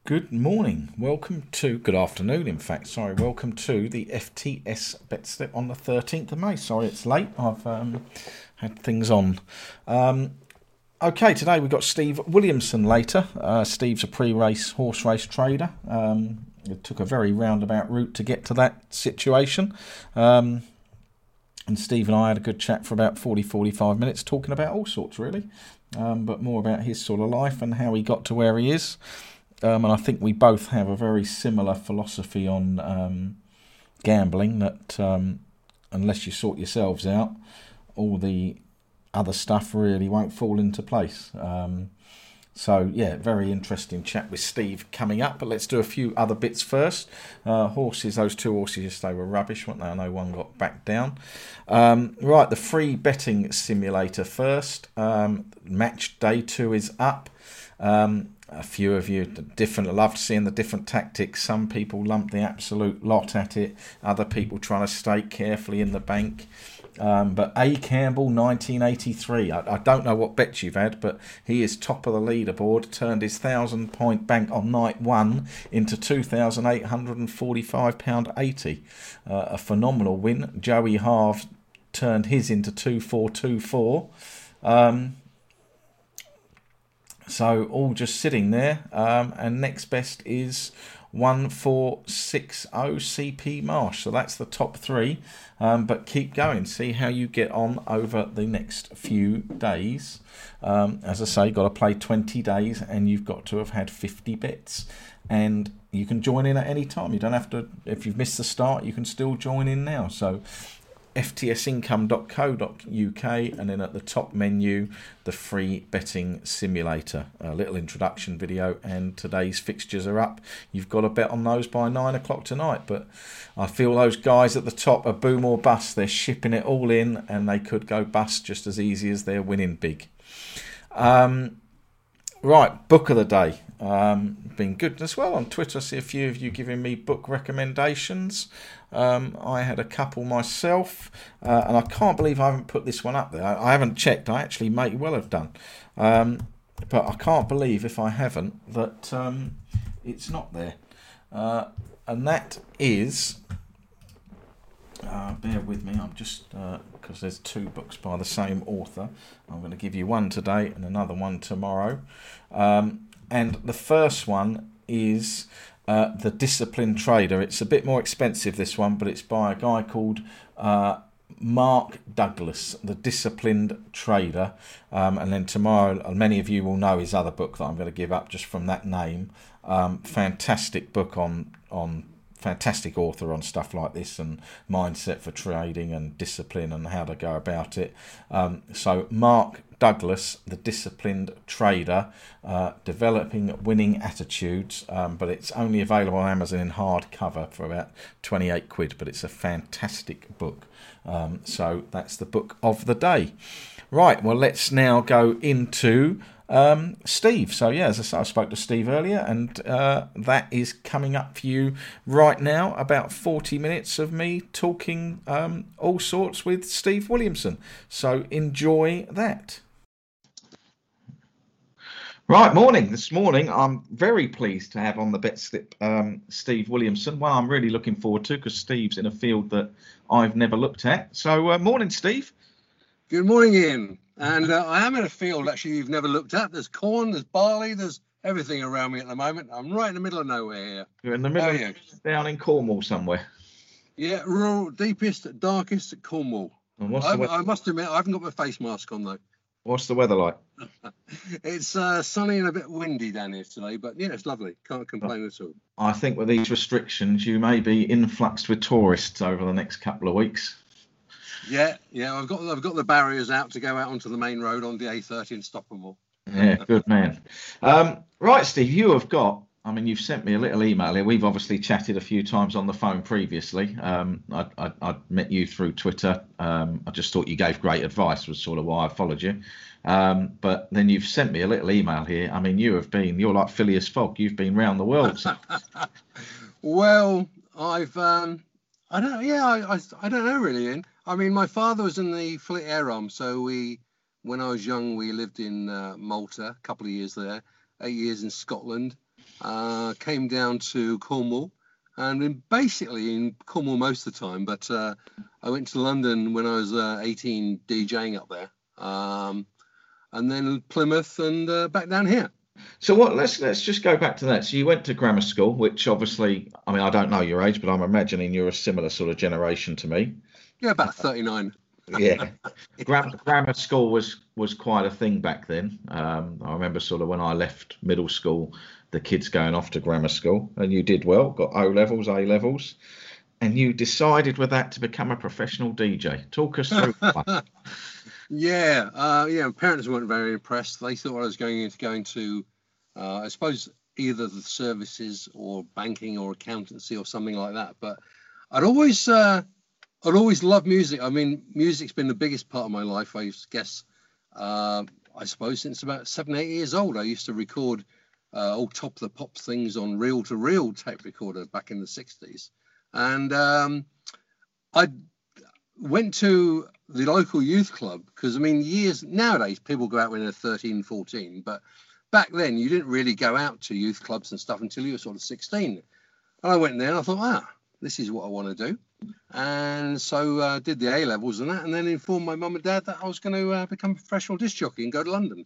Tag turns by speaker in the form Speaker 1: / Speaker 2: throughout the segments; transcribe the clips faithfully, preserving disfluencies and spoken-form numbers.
Speaker 1: Good morning. Welcome to, good afternoon, in fact. Sorry, welcome to the F T S Bet Slip on the thirteenth of May. Sorry it's late. I've um, had things on. Um, okay, today we've got Steve Williamson later. Uh, Steve's a pre-race horse race trader. Um, it took a very roundabout route to get to that situation. Um, and Steve and I had a good chat for about forty, forty-five minutes talking about all sorts, really. Um, but more about his sort of life and how he got to where he is. Um, and I think we both have a very similar philosophy on um, gambling, that um, unless you sort yourselves out, all the other stuff really won't fall into place. Um, so, yeah, very interesting chat with Steve coming up. But let's do a few other bits first. Uh, horses, those two horses yesterday were rubbish, weren't they? I know one got back down. Um, right, the free betting simulator first. Um, match day two is up. Um, A few of you different. I loved seeing the different tactics. Some people lump the absolute lot at it. Other people trying to stake carefully in the bank. Um, but A. Campbell, nineteen eighty-three. I, I don't know what bets you've had, but he is top of the leaderboard. Turned his thousand point bank on night one into two thousand eight hundred and forty-five pound eighty. Uh, a phenomenal win. Joey Harve turned his into two four two four. Um, So all just sitting there, um, and next best is one four six zero C P Marsh. So that's the top three, um, but keep going. See how you get on over the next few days. Um, as I say, got to play twenty days, and you've got to have had fifty bets. And you can join in at any time. You don't have to, if you've missed the start, you can still join in now. So f t s income dot co dot u k, and then at the top menu, the free betting simulator. A little introduction video, and today's fixtures are up. You've got to bet on those by nine o'clock tonight, but I feel those guys at the top are boom or bust. They're shipping it all in, and they could go bust just as easy as they're winning big. Um, right, book of the day. Um, been good as well on Twitter. I see a few of you giving me book recommendations. Um, I had a couple myself, uh, and I can't believe I haven't put this one up there. I, I haven't checked. I actually may well have done, um, but I can't believe if I haven't that um, it's not there. Uh, and that is, uh, bear with me. I'm just because uh, there's two books by the same author. I'm going to give you one today and another one tomorrow. Um, and the first one is Uh, The Disciplined Trader. It's a bit more expensive, this one, but it's by a guy called uh, Mark Douglas, The Disciplined Trader. Um, and then tomorrow, many of you will know his other book that I'm going to give up just from that name. Um, fantastic book on on fantastic author on stuff like this, and mindset for trading and discipline and how to go about it. Um, so Mark Douglas, The Disciplined Trader, uh, Developing Winning Attitudes, um, but it's only available on Amazon in hardcover for about twenty-eight quid, but it's a fantastic book. Um, so that's the book of the day. Right, well, let's now go into um, Steve. So, yeah, as I said, I spoke to Steve earlier, and uh, that is coming up for you right now, about forty minutes of me talking um, all sorts with Steve Williamson. So enjoy that. Right, morning. This morning, I'm very pleased to have on the bet slip um, Steve Williamson. One I'm really looking forward to, because Steve's in a field that I've never looked at. So, uh, morning, Steve.
Speaker 2: Good morning, Ian. And uh, I am in a field, actually, you've never looked at. There's corn, there's barley, there's everything around me at the moment. I'm right in the middle of nowhere here.
Speaker 1: You're in the middle,
Speaker 2: How are
Speaker 1: of,
Speaker 2: you?
Speaker 1: down in Cornwall somewhere.
Speaker 2: Yeah, rural, deepest, darkest Cornwall.
Speaker 1: And what's
Speaker 2: I,
Speaker 1: the weather?
Speaker 2: I must admit, I haven't got my face mask on, though.
Speaker 1: What's the weather like?
Speaker 2: It's uh, sunny and a bit windy down here today, but yeah, it's lovely. Can't complain at all.
Speaker 1: I think with these restrictions, you may be influxed with tourists over the next couple of weeks.
Speaker 2: Yeah, yeah, I've got I've got the barriers out to go out onto the main road on the A thirty and stop them all.
Speaker 1: Yeah, good man. Um, right, Steve, you have got, I mean, you've sent me a little email here. We've obviously chatted a few times on the phone previously. Um, I, I, I met you through Twitter. Um, I just thought you gave great advice, was sort of why I followed you. Um, but then you've sent me a little email here. I mean, you have been, you're like Phileas Fogg. You've been round the world.
Speaker 2: Well, I've, um, I don't, yeah, I, I, I don't know really, Ian. I mean, my father was in the Fleet Air Arm, so we, when I was young, we lived in uh, Malta, a couple of years there, eight years in Scotland. uh, came down to Cornwall, and been basically in Cornwall most of the time. But uh, I went to London when I was uh, eighteen, DJing up there, um, and then Plymouth, and uh, back down here.
Speaker 1: So what? Let's let's just go back to that. So you went to grammar school, which obviously, I mean, I don't know your age, but I'm imagining you're a similar sort of generation to me.
Speaker 2: Yeah, about thirty-nine.
Speaker 1: Yeah, Gram- grammar school was was quite a thing back then. Um, I remember sort of when I left middle school, the kids going off to grammar school, and you did well, got O levels, A levels, and you decided with that to become a professional D J. Talk us through that.
Speaker 2: Yeah, uh, yeah. Parents weren't very impressed. They thought I was going into going to, uh, I suppose, either the services or banking or accountancy or something like that. But I'd always, uh, I'd always loved music. I mean, music's been the biggest part of my life. I guess, uh, I suppose, since about seven, eight years old. I used to record uh, old Top of the Pops things on reel-to-reel tape recorder back in the sixties, and um, I went to the local youth club because, I mean, years nowadays people go out when they're thirteen, fourteen, but back then you didn't really go out to youth clubs and stuff until you were sort of sixteen. And I went there and I thought, ah, this is what I want to do. And so I uh, did the A levels and that, and then informed my mum and dad that I was going to uh, become a professional disc jockey and go to London.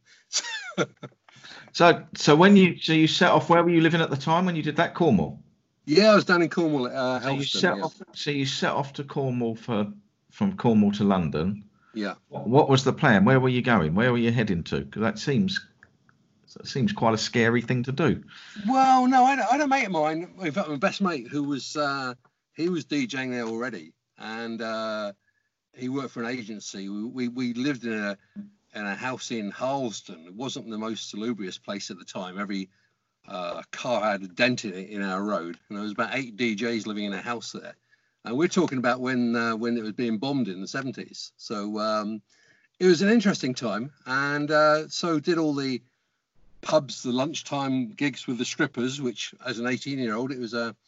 Speaker 1: so, so when you so you set off, where were you living at the time when you did that? Cornwall.
Speaker 2: Yeah, I was down in Cornwall. Uh,
Speaker 1: so you
Speaker 2: Helston,
Speaker 1: set
Speaker 2: yeah.
Speaker 1: off. So you set off to Cornwall for from Cornwall to London.
Speaker 2: Yeah.
Speaker 1: What, what was the plan? Where were you going? Where were you heading to? Because that seems that seems quite a scary thing to do.
Speaker 2: Well, no, I had, I had a mate of mine. In fact, my best mate, who was uh, he was DJing there already, and uh, he worked for an agency. We, we we lived in a in a house in Harleston. It wasn't the most salubrious place at the time. Every uh, car had a dent in it in our road, and there was about eight D Js living in a house there. And we're talking about when uh, when it was being bombed in the seventies. So um, it was an interesting time, and uh, so did all the pubs, the lunchtime gigs with the strippers, which as an eighteen-year-old, it was a,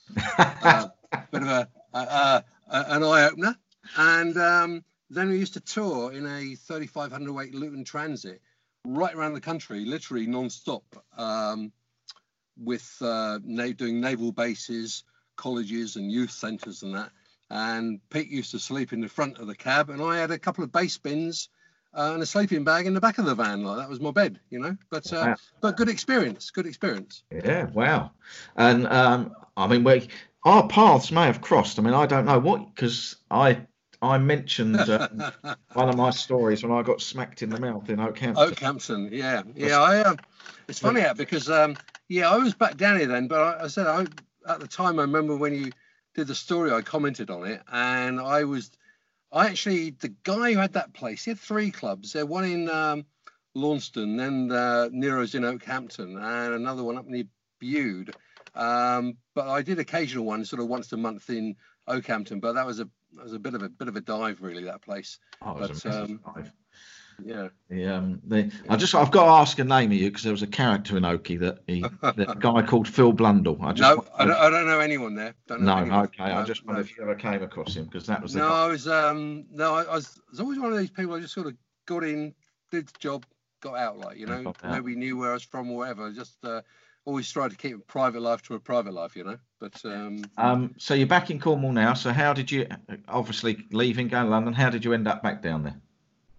Speaker 2: a bit of a, a, a, a an eye-opener. And um, then we used to tour in a thirty-five hundred weight Luton Transit right around the country, literally non-stop, um, with uh, na- doing naval bases, colleges and youth centres and that. And Pete used to sleep in the front of the cab, and I had a couple of bass bins uh, and a sleeping bag in the back of the van. Like that was my bed, you know. But uh, wow. but good experience, good experience.
Speaker 1: Yeah, wow. And um, I mean, we our paths may have crossed. I mean, I don't know what, because I I mentioned uh, one of my stories when I got smacked in the mouth in Oakhampton.
Speaker 2: Oakhampton, yeah, yeah. I uh, it's funny that because um, yeah, I was back down here then, but I, I said I, at the time I remember when you did the story, I commented on it, and I was, I actually, the guy who had that place, he had three clubs. There, one in um, Launceston, then uh, Nero's in Oakhampton, and another one up near Bude. Um, but I did occasional ones, sort of once a month in Oakhampton. But that was a, that was a bit of a bit of a dive, really, that place.
Speaker 1: Oh, it was
Speaker 2: but,
Speaker 1: a
Speaker 2: um,
Speaker 1: dive.
Speaker 2: Yeah.
Speaker 1: The, um, the, I just, I've got to ask a name of you because there was a character in Oakie that he, the guy called Phil Blundell. I just
Speaker 2: no, I don't, I don't know anyone there. Don't know
Speaker 1: no,
Speaker 2: anyone.
Speaker 1: okay. No, I just wondered no. if you ever came across him because that was the
Speaker 2: no.
Speaker 1: guy.
Speaker 2: I was, um, no, I, I was, I was always one of these people. I just sort of got in, did the job, got out, like you know, nobody knew where I was from or whatever. Just uh, always tried to keep a private life to a private life, you know. But um,
Speaker 1: um, so you're back in Cornwall now. So how did you, obviously leaving, going to London? How did you end up back down there?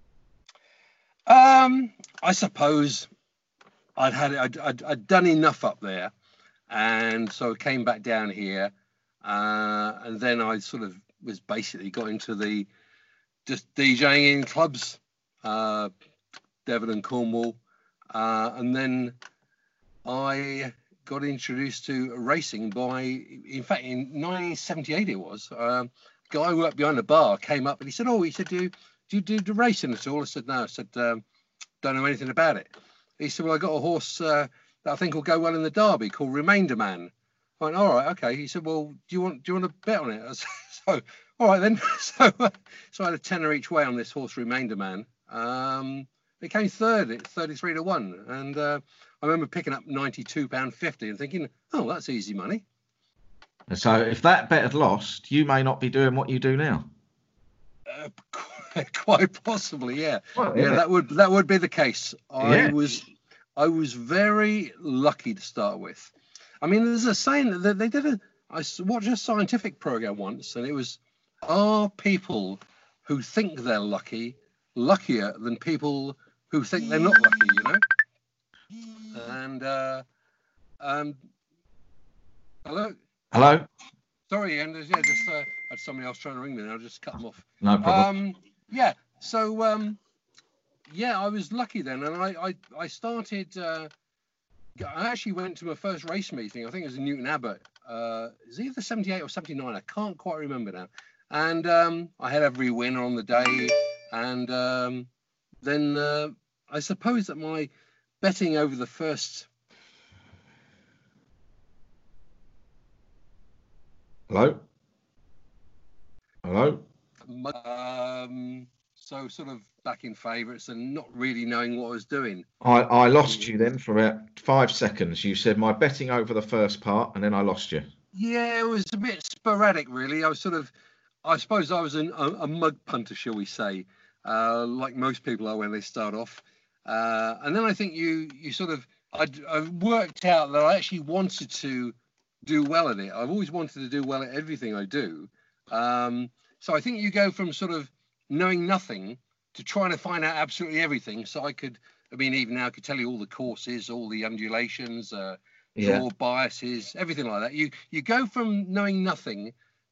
Speaker 2: Um, I suppose I'd had I'd, I'd, I'd done enough up there, and so I came back down here, uh, and then I sort of was basically got into the just DJing in clubs, uh, Devon and Cornwall, uh, and then I got introduced to racing by, in fact, in nineteen seventy-eight it was. Uh, a guy who worked behind the bar came up and he said, "Oh," he said, "do you, do you do the racing at all?" I said, "No." I said, um, "Don't know anything about it." He said, "Well, I got a horse uh, that I think will go well in the Derby called Remainder Man." I went, "All right, okay." He said, "Well, do you want do you want to bet on it?" I said, so, all right then. so, uh, so I had a tenner each way on this horse Remainder Man. Um, it came third at thirty-three to one, and uh, I remember picking up ninety-two pound fifty and thinking, "Oh, that's easy money."
Speaker 1: So, if that bet had lost, you may not be doing what you do now.
Speaker 2: Uh, quite possibly, yeah.
Speaker 1: Well,
Speaker 2: yeah,
Speaker 1: yeah,
Speaker 2: that would that would be the case. I
Speaker 1: yeah.
Speaker 2: was I was very lucky to start with. I mean, there's a saying that they did a. I watched a scientific program once, and it was, are people who think they're lucky luckier than people who think they're not lucky? You know. And uh, um, hello.
Speaker 1: Hello.
Speaker 2: Sorry, and yeah, just uh, had somebody else trying to ring me, and I'll just cut them off.
Speaker 1: No problem.
Speaker 2: Um, yeah. So um, yeah, I was lucky then, and I I, I started. Uh, I actually went to my first race meeting. I think it was in Newton Abbot. Uh, is it either seventy-eight or seventy-nine? I can't quite remember now. And um, I had every winner on the day. And um, then uh, I suppose that my betting over the first.
Speaker 1: Hello. Hello.
Speaker 2: Um, so sort of backing favourites and not really knowing what I was doing.
Speaker 1: I, I lost you then for about five seconds. You said my betting over the first part, and then I lost you.
Speaker 2: Yeah, it was a bit sporadic, really. I was sort of, I suppose I was an, a, a mug punter, shall we say, uh, like most people are when they start off. Uh, and then I think you, you sort of, I'd, I worked out that I actually wanted to do well at it. I've always wanted to do well at everything I do. Um, so I think you go from sort of knowing nothing to trying to find out absolutely everything. So I could, I mean, even now I could tell you all the courses, all the undulations, uh,
Speaker 1: Yeah.
Speaker 2: draw biases, everything like that. You you go from knowing nothing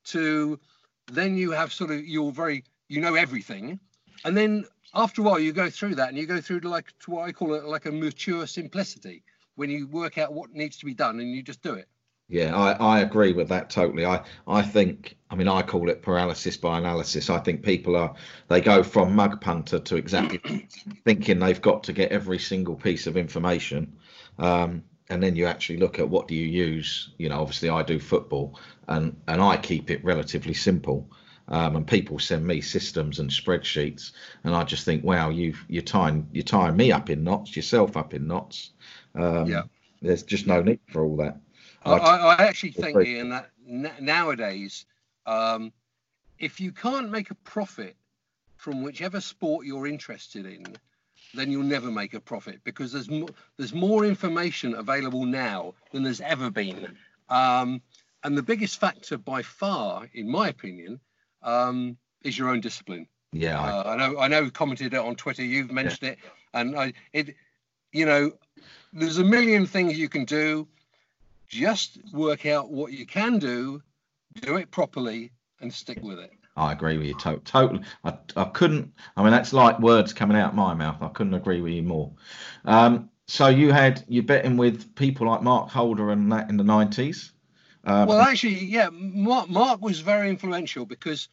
Speaker 2: to then you have sort of, you're very, you know everything. And then after a while you go through that and you go through to like, to what I call it like a mature simplicity, when you work out what needs to be done and you just do it.
Speaker 1: Yeah, I, I agree with that totally. I, I think, I mean, I call it paralysis by analysis. I think people are, they go from mug punter to exactly thinking they've got to get every single piece of information. Um, and then you actually look at what do you use? You know, obviously I do football and, and I keep it relatively simple. Um, and people send me systems and spreadsheets, and I just think, wow, you've, you're tying, you're tying me up in knots, yourself up in knots. Um,
Speaker 2: Yeah.
Speaker 1: There's just no need for all that.
Speaker 2: I, I actually think, Ian, that n- nowadays, um, if you can't make a profit from whichever sport you're interested in, then you'll never make a profit, because there's more, there's more information available now than there's ever been. Um, and the biggest factor by far, in my opinion, um, is your own discipline.
Speaker 1: Yeah, I,
Speaker 2: uh, I know. I know. We commented it on Twitter. You've mentioned yeah. it, and I, it, you know, there's a million things you can do. Just work out what you can do, do it properly, and stick with it.
Speaker 1: I agree with you to- totally. I, I couldn't, I mean, that's like words coming out my mouth. I couldn't agree with you more. Um, so you had, you betting with people like Mark Holder and that in the nineties? Um,
Speaker 2: well, actually, yeah, Mark, Mark was very influential because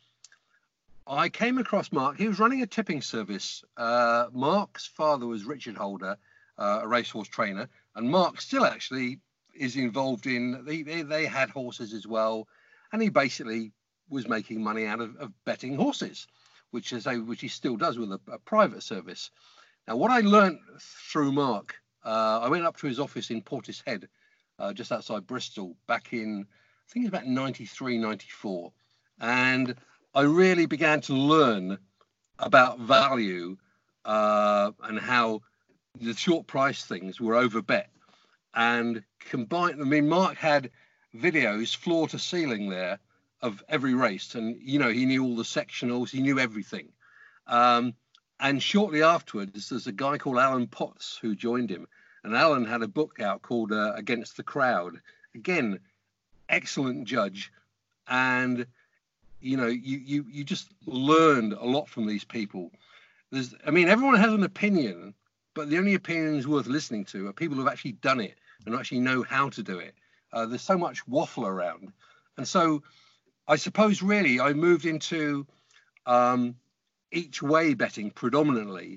Speaker 2: I came across Mark. He was running a tipping service. Uh, Mark's father was Richard Holder, uh, a racehorse trainer, and Mark still actually is involved in, they, they, they had horses as well, and he basically was making money out of, of betting horses, which is a, which he still does with a, a private service. Now, what I learned through Mark, uh, I went up to his office in Portishead, uh, just outside Bristol, back in, I think it's about ninety-three, ninety-four, and I really began to learn about value uh, and how the short price things were overbet. And combined, I mean, Mark had videos floor to ceiling there of every race, and you know, he knew all the sectionals, he knew everything. Um, and shortly afterwards, there's a guy called Alan Potts who joined him, and Alan had a book out called uh, Against the Crowd. Again, excellent judge, and you know, you you you just learned a lot from these people. There's, I mean, everyone has an opinion, but the only opinions worth listening to are people who've actually done it and actually know how to do it. Uh, there's so much waffle around. And so I suppose really I moved into um, each way betting predominantly.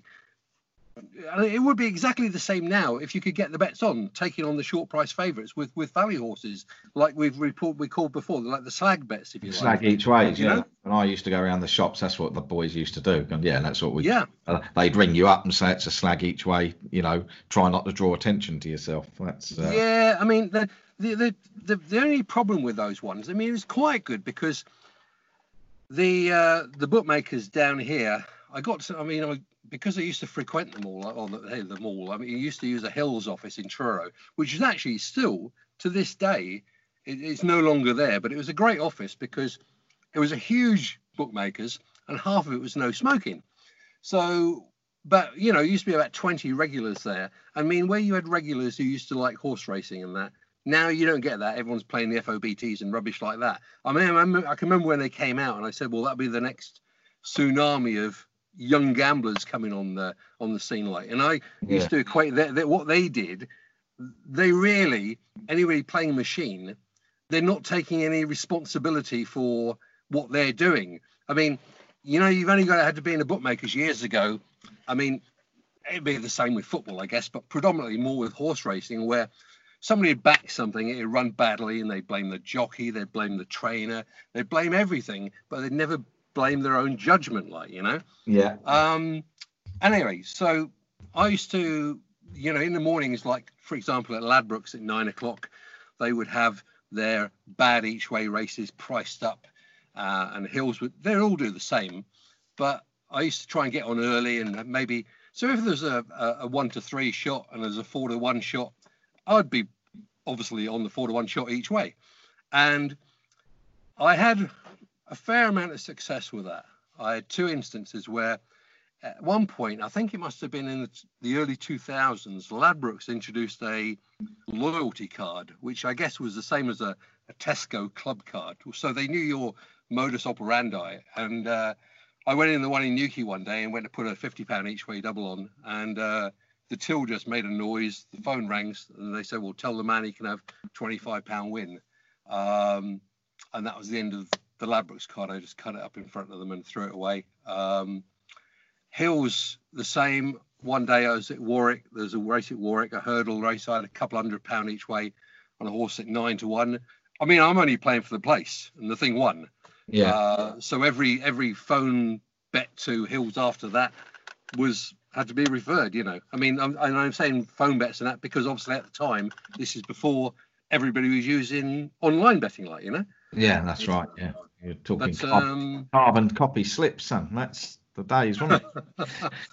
Speaker 2: And it would be exactly the same now if you could get the bets on, taking on the short price favourites with, with value horses, like we've report we called before, like the slag bets, if you like.
Speaker 1: Slag each way,
Speaker 2: you
Speaker 1: yeah.
Speaker 2: know?
Speaker 1: And I used to go around the shops. That's what the boys used to do. And yeah, that's what we.
Speaker 2: Yeah.
Speaker 1: Uh, they'd ring you up and say it's a slag each way. You know, try not to draw attention to yourself. That's. Uh...
Speaker 2: Yeah, I mean the, the the the the only problem with those ones, I mean, it's quite good because the uh, the bookmakers down here, I got to, I mean, I. because I used to frequent them all, on the, the mall, I mean, you used to use a Hills office in Truro, which is actually still to this day, it, it's no longer there. But it was a great office because it was a huge bookmakers, and half of it was no smoking. So, but you know, it used to be about twenty regulars there. I mean, where you had regulars who used to like horse racing and that, now you don't get that. Everyone's playing the F O B Ts and rubbish like that. I mean, I, remember, I can remember when they came out, and I said, well, that'll be the next tsunami of young gamblers coming on the on the scene. Like, and I yeah. used to equate that, that what they did, they really, anybody playing machine, they're not taking any responsibility for what they're doing. I mean, you know, you've only got had to be in a bookmakers years ago. I mean, it'd be the same with football, I guess, but predominantly more with horse racing, where somebody would back something, it'd run badly, and they'd blame the jockey, they'd blame the trainer, they'd blame everything, but they'd never blame their own judgment, like, you know?
Speaker 1: Yeah.
Speaker 2: Um, anyway, so I used to, you know, in the mornings, like, for example, at Ladbrokes at nine o'clock, they would have their bad each way races priced up, uh, and Hills would, they all do the same, but I used to try and get on early, and maybe, so if there's a, a, a one to three shot and there's a four to one shot, I'd be obviously on the four to one shot each way. And I had a fair amount of success with that. I had two instances where at one point, I think it must have been in the, the early two thousands, Ladbrokes introduced a loyalty card, which I guess was the same as a, a Tesco club card. So they knew your modus operandi. And uh, I went in the one in Newquay one day and went to put a fifty pound each way double on. And uh, the till just made a noise. The phone rings, and they said, well, tell the man he can have twenty-five pound win. Um, and that was the end of the Ladbrokes card. I just cut it up in front of them and threw it away. Um, Hills, the same. One day I was at Warwick. There was a race at Warwick, a hurdle race. I had a couple hundred pound each way on a horse at nine to one. I mean, I'm only playing for the place, and the thing won.
Speaker 1: Yeah.
Speaker 2: Uh, so every every phone bet to Hills after that was had to be referred. You know, I mean, I'm, and I'm saying phone bets and that because obviously at the time, this is before everybody was using online betting, like, you know.
Speaker 1: Yeah, that's right. Yeah, you're talking
Speaker 2: but,
Speaker 1: carbon,
Speaker 2: um,
Speaker 1: carbon copy slips, son. That's the days, wasn't it?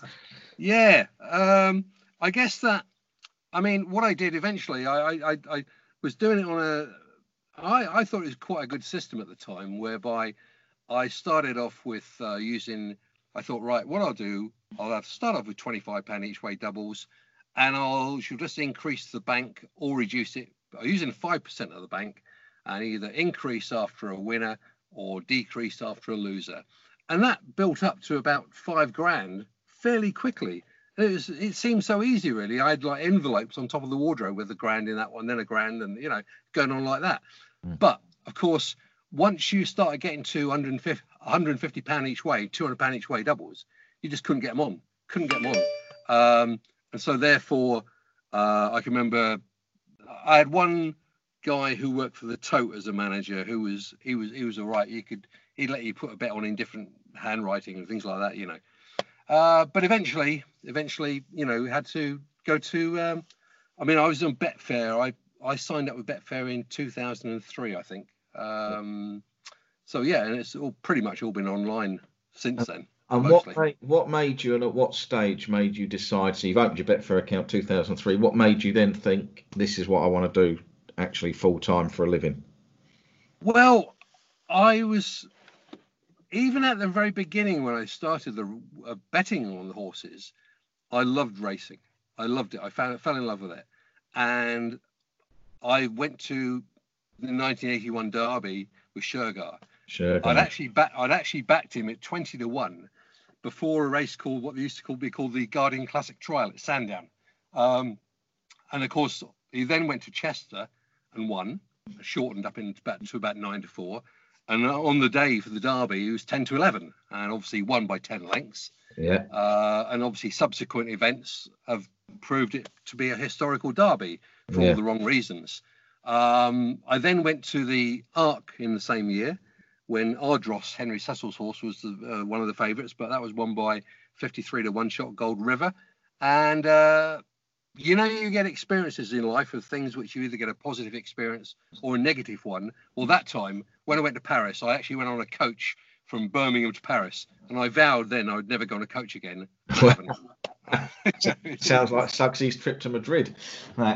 Speaker 2: Yeah, um, I guess that. I mean, what I did eventually, I, I, I was doing it on a. I, I thought it was quite a good system at the time, whereby I started off with uh, using. I thought, right, what I'll do, I'll have to start off with twenty-five pound each way doubles, and I'll should just increase the bank or reduce it. I'm using five percent of the bank, and either increase after a winner or decrease after a loser, and that built up to about five grand fairly quickly. It was, it seemed so easy, really. I had like envelopes on top of the wardrobe with a grand in that one, then a grand, and you know, going on like that. Mm. But of course, once you started getting to one hundred fifty pound each way, two hundred pound each way doubles, you just couldn't get them on. Couldn't get them on. Um, and so therefore, uh, I can remember I had one guy who worked for the Tote as a manager who was he was he was all right. He could he'd let you put a bet on in different handwriting and things like that, you know. Uh, but eventually, eventually, you know, had to go to. Um, I mean, I was on Betfair. I I signed up with Betfair in two thousand three, I think. Um, so yeah, and it's all pretty much all been online since then.
Speaker 1: And
Speaker 2: mostly.
Speaker 1: what made, what made you, and at what stage made you decide? So you've opened your Betfair account two thousand three. What made you then think this is what I want to do, actually full time for a living?
Speaker 2: Well, I was. Even at the very beginning, when I started the uh, betting on the horses, I loved racing. I loved it. I found, fell in love with it. And I went to the nineteen eighty-one Derby with Shergar.
Speaker 1: Shergar.
Speaker 2: I'd actually, back, I'd actually backed him at twenty to one before a race called, what they used to call, be called the Guardian Classic Trial at Sandown. Um, and of course, he then went to Chester and won, shortened up in about, to about nine to four. And on the day for the Derby, it was ten to eleven, and obviously won by ten lengths.
Speaker 1: Yeah.
Speaker 2: Uh, and obviously, subsequent events have proved it to be a historical Derby for
Speaker 1: yeah.
Speaker 2: all the wrong reasons. Um, I then went to the Arc in the same year, when Ardross, Henry Cecil's horse, was the, uh, one of the favourites, but that was won by fifty-three to one shot Gold River. And uh, you know, you get experiences in life of things which you either get a positive experience or a negative one. Well, that time, when I went to Paris, I actually went on a coach from Birmingham to Paris, and I vowed then I would never go on a coach again.
Speaker 1: Sounds like Suggsy's trip to Madrid. Right.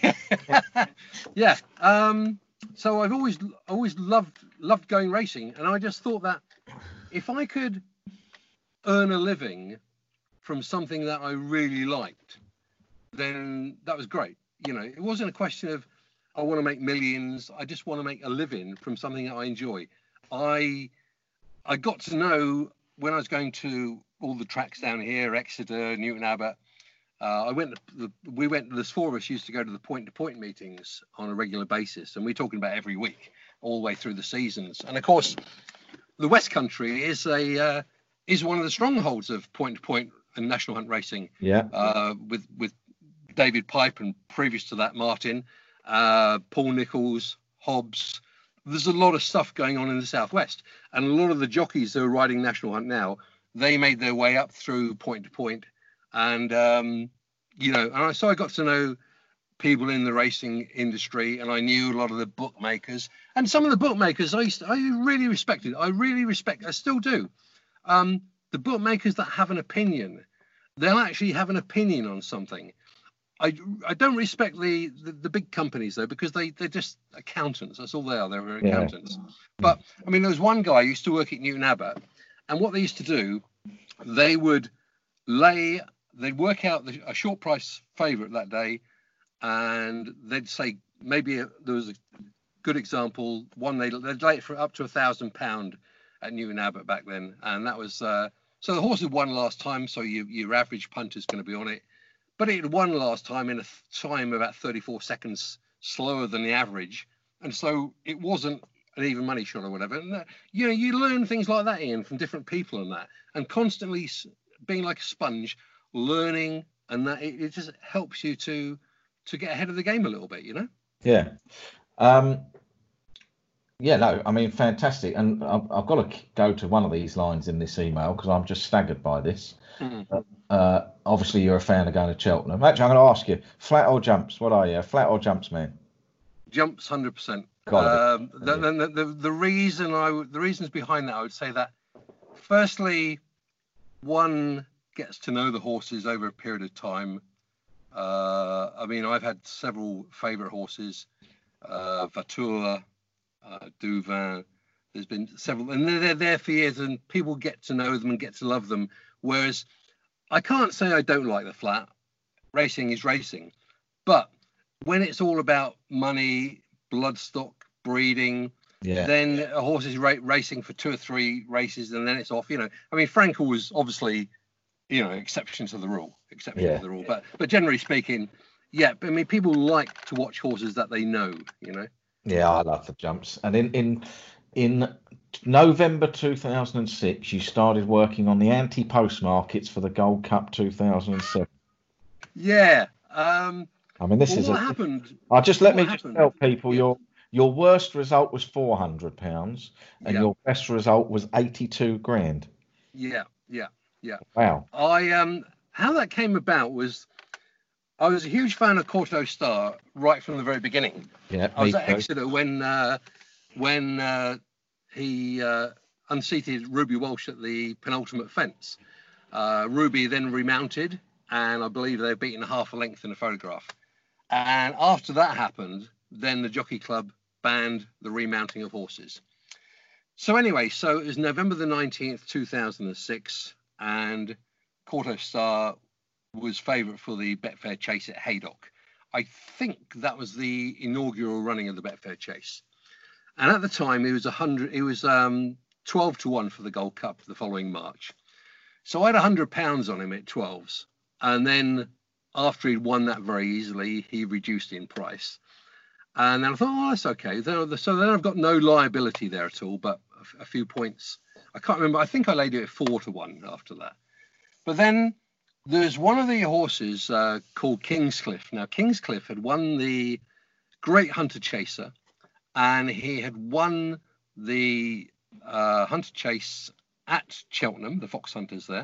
Speaker 2: Yeah. Um, so I've always always loved loved going racing, and I just thought that if I could earn a living from something that I really liked, then that was great. You know, it wasn't a question of I want to make millions. I just want to make a living from something that I enjoy. I I got to know when I was going to all the tracks down here, Exeter, Newton Abbot. Uh, I went. To the, we went. There's four of us used to go to the point-to-point meetings on a regular basis, and we're talking about every week, all the way through the seasons. And of course, the West Country is a uh, is one of the strongholds of point-to-point and national hunt racing.
Speaker 1: Yeah.
Speaker 2: Uh, with with David Pipe and previous to that Martin, uh, Paul Nichols, Hobbs. There's a lot of stuff going on in the Southwest, and a lot of the jockeys that are riding national hunt now, they made their way up through point-to-point. And, um, you know, and I, so I got to know people in the racing industry, and I knew a lot of the bookmakers. And some of the bookmakers I used to, I really respected. I really respect, I still do. Um, the bookmakers that have an opinion, they'll actually have an opinion on something. I, I don't respect the, the, the big companies, though, because they, they're just accountants. That's all they are. They're accountants. Yeah. But, I mean, there was one guy who used to work at Newton Abbot, and what they used to do, they would lay... They'd work out the, a short price favourite that day, and they'd say maybe a, there was a good example. One they they'd lay it for up to a thousand pound at Newton Abbot back then, and that was uh, so the horse had won last time. So you, your average punter's going to be on it, but it had won last time in a time about thirty-four seconds slower than the average, and so it wasn't an even money shot or whatever. And that, you know, you learn things like that, Ian, from different people and that, and constantly being like a sponge. Learning, and that it, it just helps you to to get ahead of the game a little bit, you know.
Speaker 1: Yeah, um, yeah, no, I mean, fantastic, and I've, I've got to go to one of these lines in this email because I'm just staggered by this. Mm-hmm. Uh, obviously, you're a fan of going to Cheltenham. Actually, I'm going to ask you: flat or jumps? What are you, a flat or jumps man?
Speaker 2: Jumps, hundred percent. Um, the, the, the the reason I the reasons behind that, I would say that firstly, one gets to know the horses over a period of time. Uh, I mean, I've had several favourite horses, uh, Vatua, uh, Duvin. There's been several, and they're, they're there for years, and people get to know them and get to love them. Whereas I can't say I don't like the flat. Racing is racing. But when it's all about money, bloodstock, breeding, yeah. then a horse is ra- racing for two or three races, and then it's off. You know, I mean, Frankel was obviously, you know, exception to the rule, exception yeah. to the rule. But but generally speaking, yeah, I mean, people like to watch horses that they know, you know.
Speaker 1: Yeah, I love the jumps. And in in in November two thousand six, you started working on the anti-post markets for the Gold Cup two thousand seven.
Speaker 2: Yeah. Um,
Speaker 1: I mean, this
Speaker 2: well,
Speaker 1: is
Speaker 2: what
Speaker 1: a,
Speaker 2: happened.
Speaker 1: I just let
Speaker 2: what
Speaker 1: me
Speaker 2: happened?
Speaker 1: just tell people
Speaker 2: yeah.
Speaker 1: your your worst result was four hundred pounds, and
Speaker 2: yeah.
Speaker 1: your best result was eighty-two grand.
Speaker 2: Yeah, yeah, yeah.
Speaker 1: Wow.
Speaker 2: I um, how that came about was, I was a huge fan of Corto Star right from the very beginning.
Speaker 1: Yeah,
Speaker 2: I was at
Speaker 1: too.
Speaker 2: Exeter when uh, when uh, he uh, unseated Ruby Walsh at the penultimate fence. Uh, Ruby then remounted, and I believe they were beaten half a length in a photograph. And after that happened, then the Jockey Club banned the remounting of horses. So anyway, so it was November the nineteenth, two thousand six, and Corto Star was favourite for the Betfair Chase at Haydock. I think that was the inaugural running of the Betfair Chase. And at the time, it was one hundred. It was um, twelve to one for the Gold Cup the following March. So I had one hundred pounds on him at twelves. And then after he'd won that very easily, he reduced in price. And then I thought, oh, that's okay. So then I've got no liability there at all, but a few points. I can't remember. I think I laid it at four to one after that. But then there's one of the horses uh, called Kingscliff. Now, Kingscliff had won the Great Hunter Chaser, and he had won the uh, Hunter Chase at Cheltenham, the Fox Hunters there.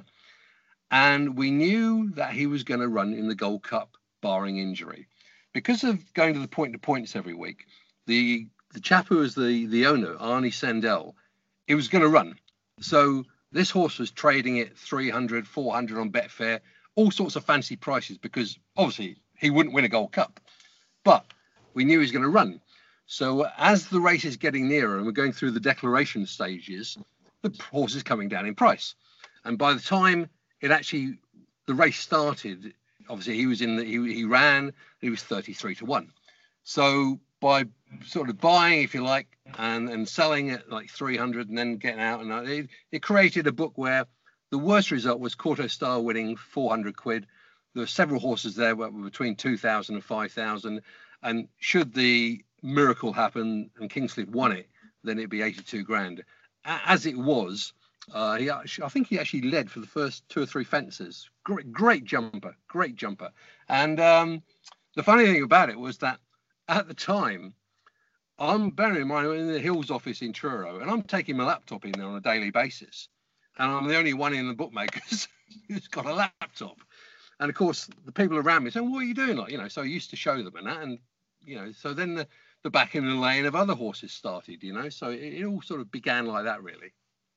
Speaker 2: And we knew that he was going to run in the Gold Cup, barring injury. Because of going to the point-to-points every week, the the chap who was the, the owner, Arnie Sendell, he was going to run. So this horse was trading at three hundred, four hundred on Betfair all sorts of fancy prices because obviously he wouldn't win a Gold Cup, but we knew he was going to run. So as the race is getting nearer and we're going through the declaration stages, the horse is coming down in price. And by the time it actually, the race started, obviously he was in the, he, he ran, he was thirty-three to one. So by sort of buying, if you like, and, and selling at like three hundred and then getting out, and it, it created a book where the worst result was Corto Star winning four hundred quid. There were several horses there were between two thousand and five thousand. And should the miracle happen and Kingsley won it, then it'd be eighty-two grand. As it was, uh, he actually, I think he actually led for the first two or three fences. Great, great jumper, great jumper. And um, the funny thing about it was that at the time, I'm bearing in mind I'm in the Hills office in Truro, and I'm taking my laptop in there on a daily basis, and I'm the only one in the bookmakers who's got a laptop. And of course, the people around me saying, "What are you doing?" Like, you know, so I used to show them and that, and you know, so then the the back in the lane of other horses started, you know, so it, it all sort of began like that, really.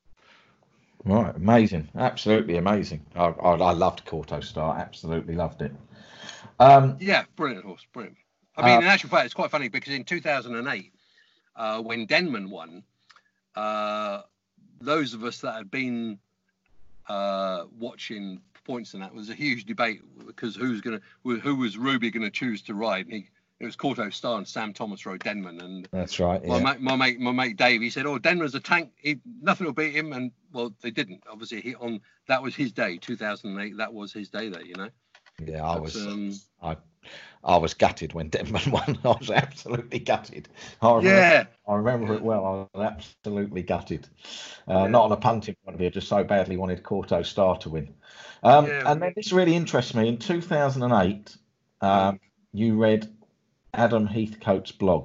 Speaker 1: Right, amazing, absolutely amazing. I, I, I loved Corto Star, absolutely loved it. Um,
Speaker 2: yeah, brilliant horse, brilliant. I mean,
Speaker 1: uh,
Speaker 2: in actual fact, it's quite funny because in two thousand eight, uh, when Denman won, uh, those of us that had been uh, watching points and that was a huge debate because who's gonna, who was Ruby going to choose to ride? And he, it was Corto Star and Sam Thomas rode Denman, and
Speaker 1: that's right.
Speaker 2: My
Speaker 1: yeah.
Speaker 2: mate, my mate, my mate Dave, he said, "Oh, Denman's a tank. He, nothing will beat him." And well, they didn't. Obviously, he on that was his day, two thousand eight. That was his day there, you know.
Speaker 1: Yeah, I
Speaker 2: but,
Speaker 1: was.
Speaker 2: Um,
Speaker 1: I. I was gutted when Denman won. I was absolutely gutted. I remember,
Speaker 2: yeah,
Speaker 1: I remember
Speaker 2: yeah.
Speaker 1: it well. I was absolutely gutted. Uh,
Speaker 2: yeah.
Speaker 1: Not on a punting point of view, just so badly wanted Corto Star to win. Um,
Speaker 2: Yeah.
Speaker 1: and then this really interests me. In two thousand eight, um, you read Adam Heathcote's blog.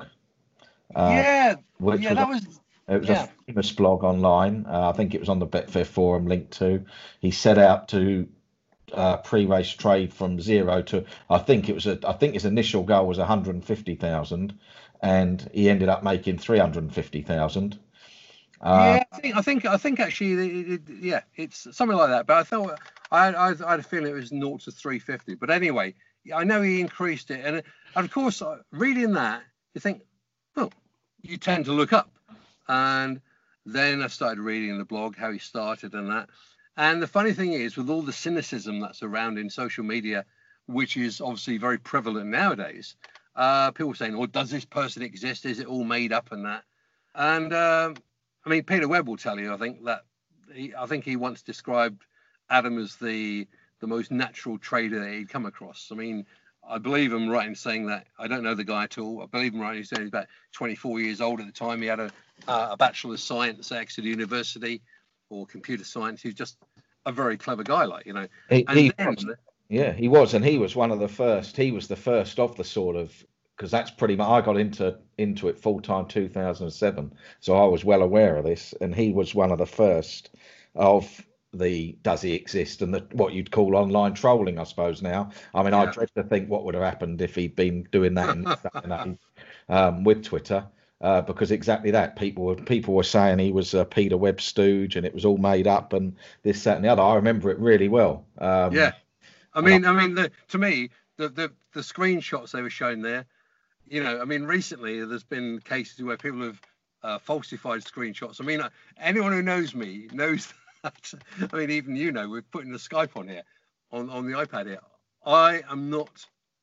Speaker 1: Uh,
Speaker 2: yeah,
Speaker 1: which
Speaker 2: yeah,
Speaker 1: was
Speaker 2: that
Speaker 1: a,
Speaker 2: was.
Speaker 1: It was
Speaker 2: yeah.
Speaker 1: a famous blog online. Uh, I think it was on the Betfair forum linked to. He set out to uh, pre-race trade from zero to, I think it was a, I think his initial goal was one hundred fifty thousand, and he ended up making three hundred fifty thousand.
Speaker 2: Uh, yeah, I think I think I think actually, it, it, yeah, it's something like that. But I thought I, I, I had a feeling it was naught to three fifty. But anyway, I know he increased it, and, and of course, reading that, you think, well, you tend to look up, and then I started reading the blog how he started and that. And the funny thing is, with all the cynicism that's around in social media, which is obviously very prevalent nowadays, uh, people saying, "Oh, does this person exist? Is it all made up?" and that. And um, I mean, Peter Webb will tell you, I think that he, I think he once described Adam as the the most natural trader that he'd come across. I mean, I believe him right in saying that. I don't know the guy at all. I believe him right in saying he's about twenty-four years old at the time. He had a uh, a Bachelor of Science at Exeter University, or computer science. He's just a very clever guy, like, you know.
Speaker 1: He,
Speaker 2: and
Speaker 1: he
Speaker 2: then,
Speaker 1: was, yeah, he was, and he was one of the first. He was the first of the sort of, because that's pretty much, I got into into it full time two thousand seven, so I was well aware of this, and he was one of the first of the does he exist and the what you'd call online trolling, I suppose. Now, I mean,
Speaker 2: Yeah.
Speaker 1: I dread to think what would have happened if he'd been doing that in this day and age, um, with Twitter. Uh, because exactly that, people were people were saying he was a Peter Webb stooge and it was all made up and this, that, and the other. I remember it really well. Um,
Speaker 2: yeah, I mean, I, I mean, the, to me, the, the the screenshots they were showing there, you know, I mean, recently there's been cases where people have uh, falsified screenshots. I mean, uh, anyone who knows me knows that. I mean, even you know, we're putting the Skype on here, on on the iPad here. I am not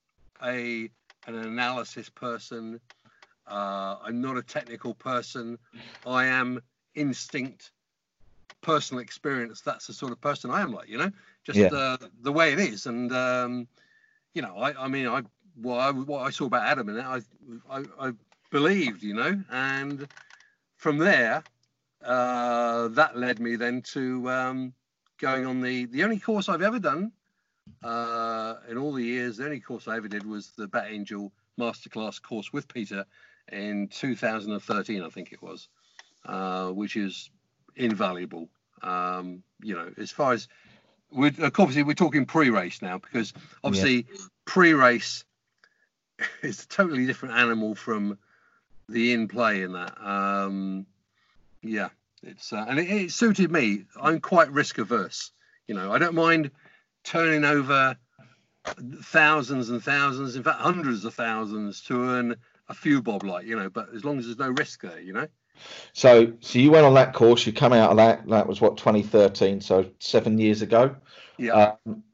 Speaker 2: a an analysis person. Uh, I'm not a technical person. I am instinct, personal experience. That's the sort of person I am, like, you know, just
Speaker 1: Yeah.
Speaker 2: uh, the way it is. And, um, you know, I, I mean, I what, I what I saw about Adam and that, I, I, I believed, you know, and from there, uh, that led me then to um, going on the, the only course I've ever done uh, in all the years. The only course I ever did was the Bet Angel Masterclass course with Peter in two thousand thirteen, I think it was, uh, which is invaluable. Um, you know, as far as we're obviously we're talking pre-race now, because obviously yeah. pre-race is a totally different animal from the in-play in that. Um, yeah, it's uh, and it, it suited me. I'm quite risk averse. You know, I don't mind turning over thousands and thousands, in fact, hundreds of thousands to earn a few bob, like, you know, but as long as there's no risk there, you know.
Speaker 1: So, so you went on that course. You come out of that. That was what, twenty thirteen. So seven years ago.
Speaker 2: Yeah.
Speaker 1: Um,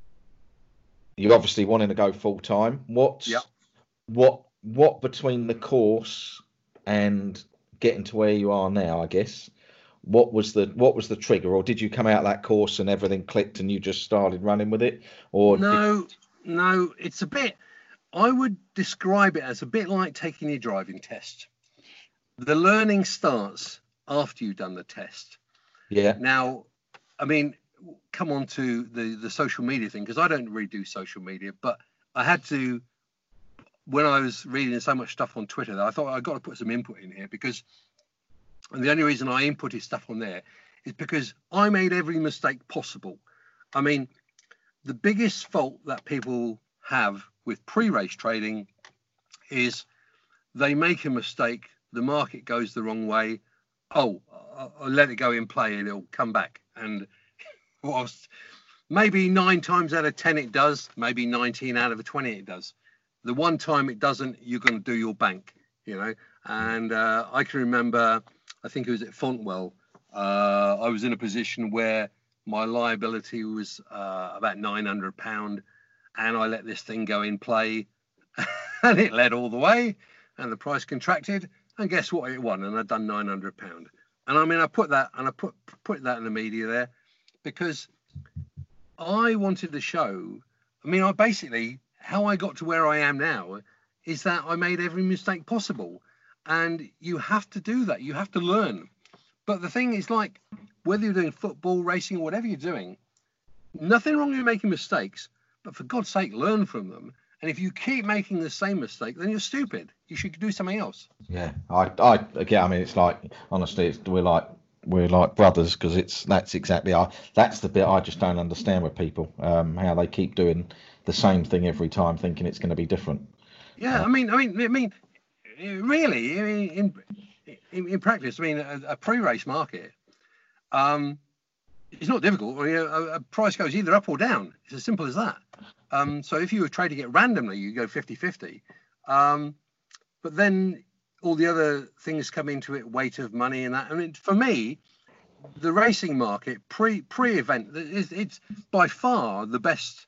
Speaker 1: you obviously wanting to go full time. What's
Speaker 2: yeah.
Speaker 1: what what between the course and getting to where you are now, I guess, what was the what was the trigger, or did you come out of that course and everything clicked and you just started running with it? Or
Speaker 2: no,
Speaker 1: did...
Speaker 2: no, it's a bit. I would describe it as a bit like taking your driving test. The learning starts after you've done the test.
Speaker 1: Yeah.
Speaker 2: Now, I mean, come on to the the social media thing, because I don't really do social media, but I had to. When I was reading so much stuff on Twitter, I thought I've got to put some input in here, because and the only reason I inputted stuff on there is because I made every mistake possible. I mean, the biggest fault that people have with pre-race trading is they make a mistake, the market goes the wrong way. Oh, I'll let it go in play and it'll come back. And whilst maybe nine times out of ten it does, maybe nineteen out of twenty it does. The one time it doesn't, you're going to do your bank, you know. And uh, I can remember, I think it was at Fontwell, uh, I was in a position where my liability was uh, about nine hundred pounds, and I let this thing go in play, and it led all the way, and the price contracted, and guess what, it won, and I'd done nine hundred pounds. And I mean, I put that, and I put put that in the media there, because I wanted to show, I mean, I basically, how I got to where I am now is that I made every mistake possible. And you have to do that. You have to learn. But the thing is, like, whether you're doing football, racing, or whatever you're doing, nothing wrong with making mistakes, but for God's sake, learn from them. And if you keep making the same mistake, then you're stupid. You should do something else.
Speaker 1: Yeah, I, I, again, I mean, it's like, honestly, it's, we're like, we're like brothers, because it's, that's exactly, I, that's the bit I just don't understand with people, um, how they keep doing the same thing every time, thinking it's going to be different.
Speaker 2: Yeah, uh, I mean, I mean, I mean, really, I mean, in, in, in practice, I mean, a, a pre-race market, um, it's not difficult. I mean, a, a price goes either up or down. It's as simple as that. Um, so if you were trading it randomly, you go fifty fifty. Um, but then all the other things come into it, weight of money and that. I mean, for me, the racing market pre pre-event, it's, it's by far the best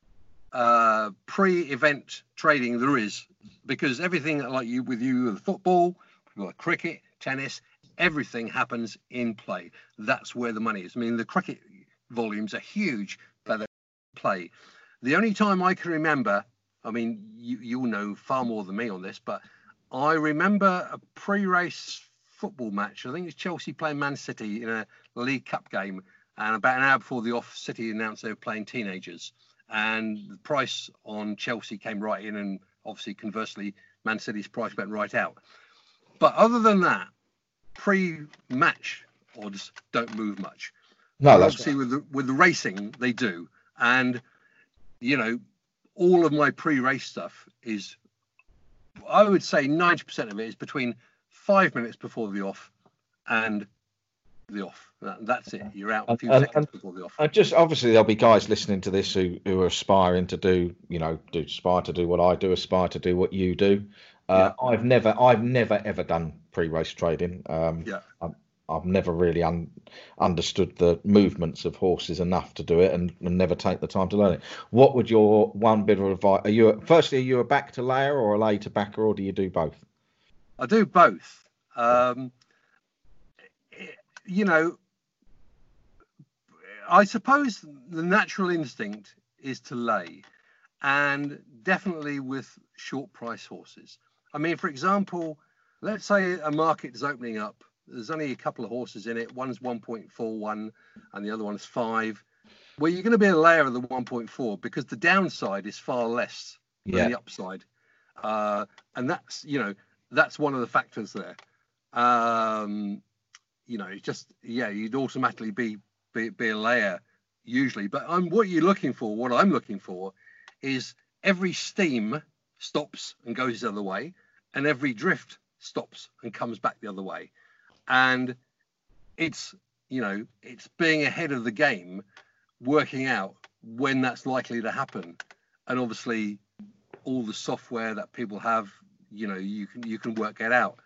Speaker 2: uh, pre-event trading there is, because everything like you with you with football, like cricket, tennis, everything happens in play. That's where the money is. I mean, the cricket volumes are huge, but they play. The only time I can remember, I mean, you you'll know far more than me on this, but I remember a pre-race football match. I think it's Chelsea playing Man City in a League Cup game, and about an hour before the off, City announced they were playing teenagers, and the price on Chelsea came right in, and obviously conversely, Man City's price went right out. But other than that, pre-match odds don't move much.
Speaker 1: No,
Speaker 2: that's obviously with the, with the racing they do, and you know, all of my pre-race stuff is, I would say ninety percent of it is between five minutes before the off and the off. That, that's it. You're out a few
Speaker 1: and,
Speaker 2: seconds
Speaker 1: and,
Speaker 2: before the off.
Speaker 1: And just obviously there'll be guys listening to this who, who are aspiring to do, you know, do aspire to do what I do, aspire to do what you do. Uh, yeah. I've never, I've never ever done pre-race trading. Um,
Speaker 2: yeah.
Speaker 1: I've, I've never really un, understood the movements of horses enough to do it, and, and never take the time to learn it. What would your one bit of advice? Are you firstly, are you a back to layer or a lay to backer, or do you do both?
Speaker 2: I do both. Um, you know, I suppose the natural instinct is to lay, and definitely with short price horses. I mean, for example, let's say a market is opening up. There's only a couple of horses in it. One's one point four one and the other one's five. Well, you're going to be a layer of the one point four because the downside is far less than yeah. the upside. Uh, and that's, you know, that's one of the factors there. Um, you know, it's just, yeah, you'd automatically be, be, be a layer usually. But I'm, what you're looking for, what I'm looking for is every steam stops and goes the other way, and every drift stops and comes back the other way. And it's, you know, it's being ahead of the game, working out when that's likely to happen, and obviously all the software that people have, you know, you can you can work it out.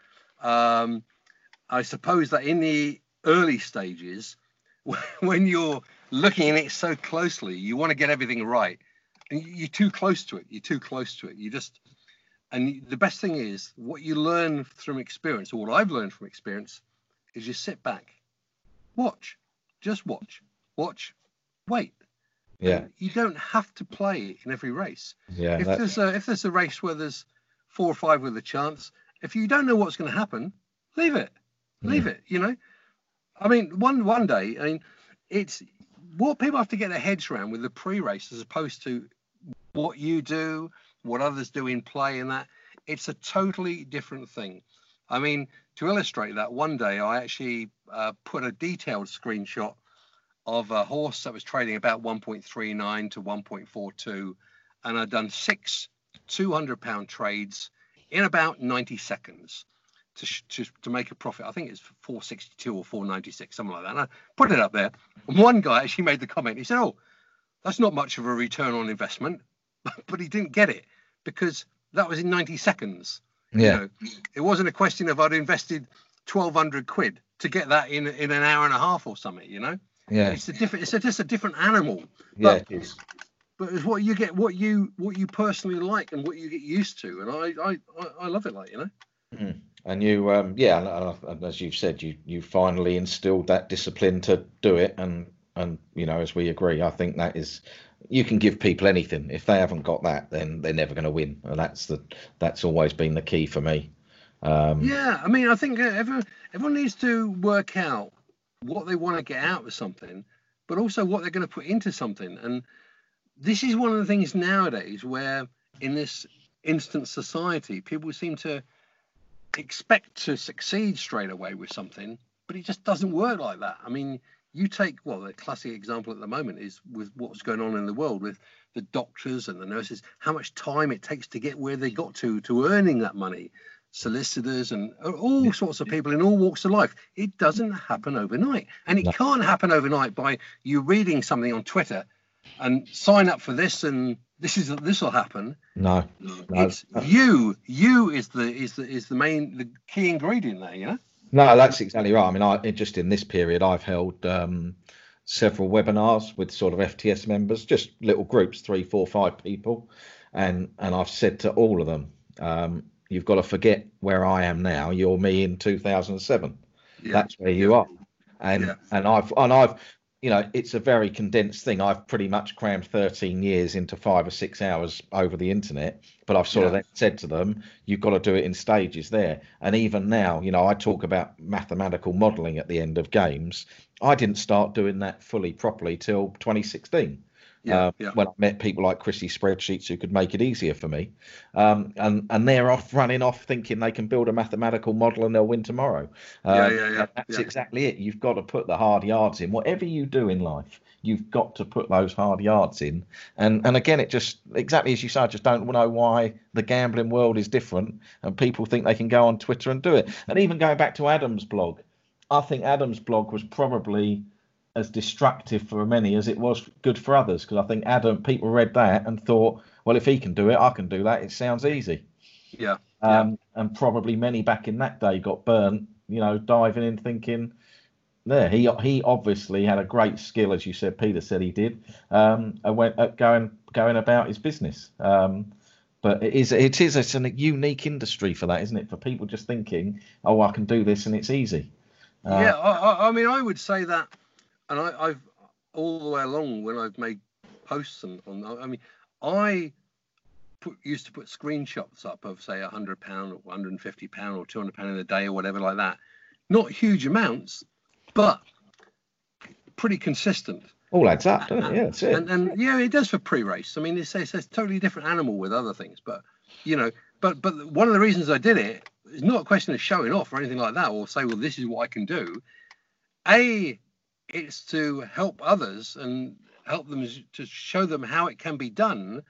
Speaker 2: Um, I suppose that in the early stages, when you're looking at it so closely, you want to get everything right, and you're too close to it. You're too close to it. You just, and the best thing is what you learn from experience, or what I've learned from experience, is you sit back, watch, just watch, watch, wait.
Speaker 1: Yeah.
Speaker 2: And you don't have to play in every race.
Speaker 1: Yeah.
Speaker 2: If
Speaker 1: That's...
Speaker 2: there's a if there's a race where there's four or five with a chance, if you don't know what's going to happen, leave it. Leave
Speaker 1: yeah.
Speaker 2: it. You know. I mean, one one day. I mean, it's what people have to get their heads around with the pre-race, as opposed to what you do, what others do in play, and that it's a totally different thing. I mean, to illustrate that, one day I actually uh, put a detailed screenshot of a horse that was trading about one point three nine to one point four two, and I'd done six two hundred pound trades in about ninety seconds to, to to make a profit. I think it's four sixty-two or four ninety-six, something like that. And I put it up there, and one guy actually made the comment. He said, "Oh, that's not much of a return on investment," but he didn't get it because that was in ninety seconds.
Speaker 1: Yeah.
Speaker 2: You know, it wasn't a question of I'd invested twelve hundred quid to get that in in an hour and a half or something. You know.
Speaker 1: Yeah.
Speaker 2: It's a different. It's a, just a different animal.
Speaker 1: Yeah,
Speaker 2: But,
Speaker 1: it is.
Speaker 2: but it's what you get, what you what you personally like, and what you get used to, and I I I, I love it, like, you know.
Speaker 1: Mm. And you, um, yeah, and, and as you've said, you you finally instilled that discipline to do it, and and you know, as we agree, I think that is, you can give people anything. If they haven't got that, then they're never going to win, and that's the that's always been the key for me. Um,
Speaker 2: Yeah, I mean, I think everyone everyone needs to work out what they want to get out of something, but also what they're going to put into something. And this is one of the things nowadays where in this instant society, people seem to expect to succeed straight away with something, but it just doesn't work like that. I mean, you take, well, the classic example at the moment is with what's going on in the world with the doctors and the nurses, how much time it takes to get where they got to, to earning that money. Solicitors and all sorts of people in all walks of life. It doesn't happen overnight, and it
Speaker 1: No.
Speaker 2: can't happen overnight by you reading something on Twitter and sign up for this and this is this will happen.
Speaker 1: No, no.
Speaker 2: It's you. You is the is the is the main the key ingredient there. You know.
Speaker 1: No, that's exactly right. I mean, I just in this period, I've held um, several webinars with sort of F T S members, just little groups, three, four, five people, and and I've said to all of them. Um, You've got to forget where I am now. You're me in two thousand seven. Yeah. That's where you
Speaker 2: yeah.
Speaker 1: are. And
Speaker 2: yeah.
Speaker 1: and I've and I've you know, it's a very condensed thing. I've pretty much crammed thirteen years into five or six hours over the internet. But I've sort yeah. of said to them, you've got to do it in stages there. And even now, you know, I talk about mathematical modelling at the end of games. I didn't start doing that fully properly till twenty sixteen. Yeah, uh, yeah. When I met people like Chrissy Spreadsheets who could make it easier for me, um, and and they're off running off thinking they can build a mathematical model and they'll win tomorrow. Uh,
Speaker 2: yeah, yeah, yeah.
Speaker 1: That's
Speaker 2: yeah.
Speaker 1: exactly it. You've got to put the hard yards in. Whatever you do in life, you've got to put those hard yards in. And and again, it just exactly as you say. I just don't know why the gambling world is different, and people think they can go on Twitter and do it. And even going back to Adam's blog, I think Adam's blog was probably as destructive for many as it was good for others, because I think Adam, people read that and thought, well, if he can do it, I can do that. It sounds easy.
Speaker 2: Yeah.
Speaker 1: Um,
Speaker 2: yeah.
Speaker 1: And probably many back in that day got burnt, you know, diving in thinking, there, he he obviously had a great skill, as you said, Peter said he did, um, and went at going going about his business. Um, but it is it is it's a unique industry for that, isn't it? For people just thinking, oh, I can do this and it's easy.
Speaker 2: Uh, yeah, I, I mean, I would say that. And I, I've all the way along when I've made posts on, on I mean, I put, used to put screenshots up of say a hundred pound or one hundred and fifty pound or two hundred pound in a day or whatever like that. Not huge amounts, but pretty consistent.
Speaker 1: All adds up, doesn't it? Yeah, that's it.
Speaker 2: And, and yeah, it does for pre-race. I mean, it's, it's a totally different animal with other things, but you know, but but one of the reasons I did it is not a question of showing off or anything like that, or say, well, this is what I can do. A It's to help others and help them to show them how it can be done.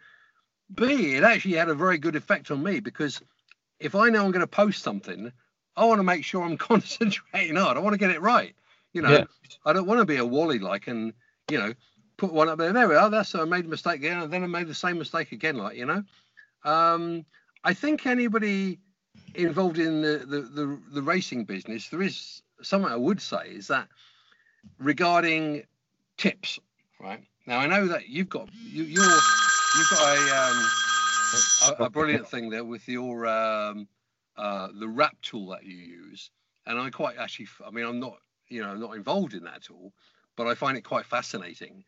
Speaker 2: B, it actually had a very good effect on me, because if I know I'm going to post something, I want to make sure I'm concentrating hard. I want to get it right. You know, yeah. I don't want to be a Wally like and, you know, put one up there. There we are. That's I made a mistake again, and then I made the same mistake again. Like you know, um, I think anybody involved in the, the the the racing business, there is something I would say is that regarding tips, right? Now I know that you've got you you're you've got a um a, a brilliant thing there with your um uh the wrap tool that you use, and I quite actually I mean I'm not you know not involved in that at all, but I find it quite fascinating.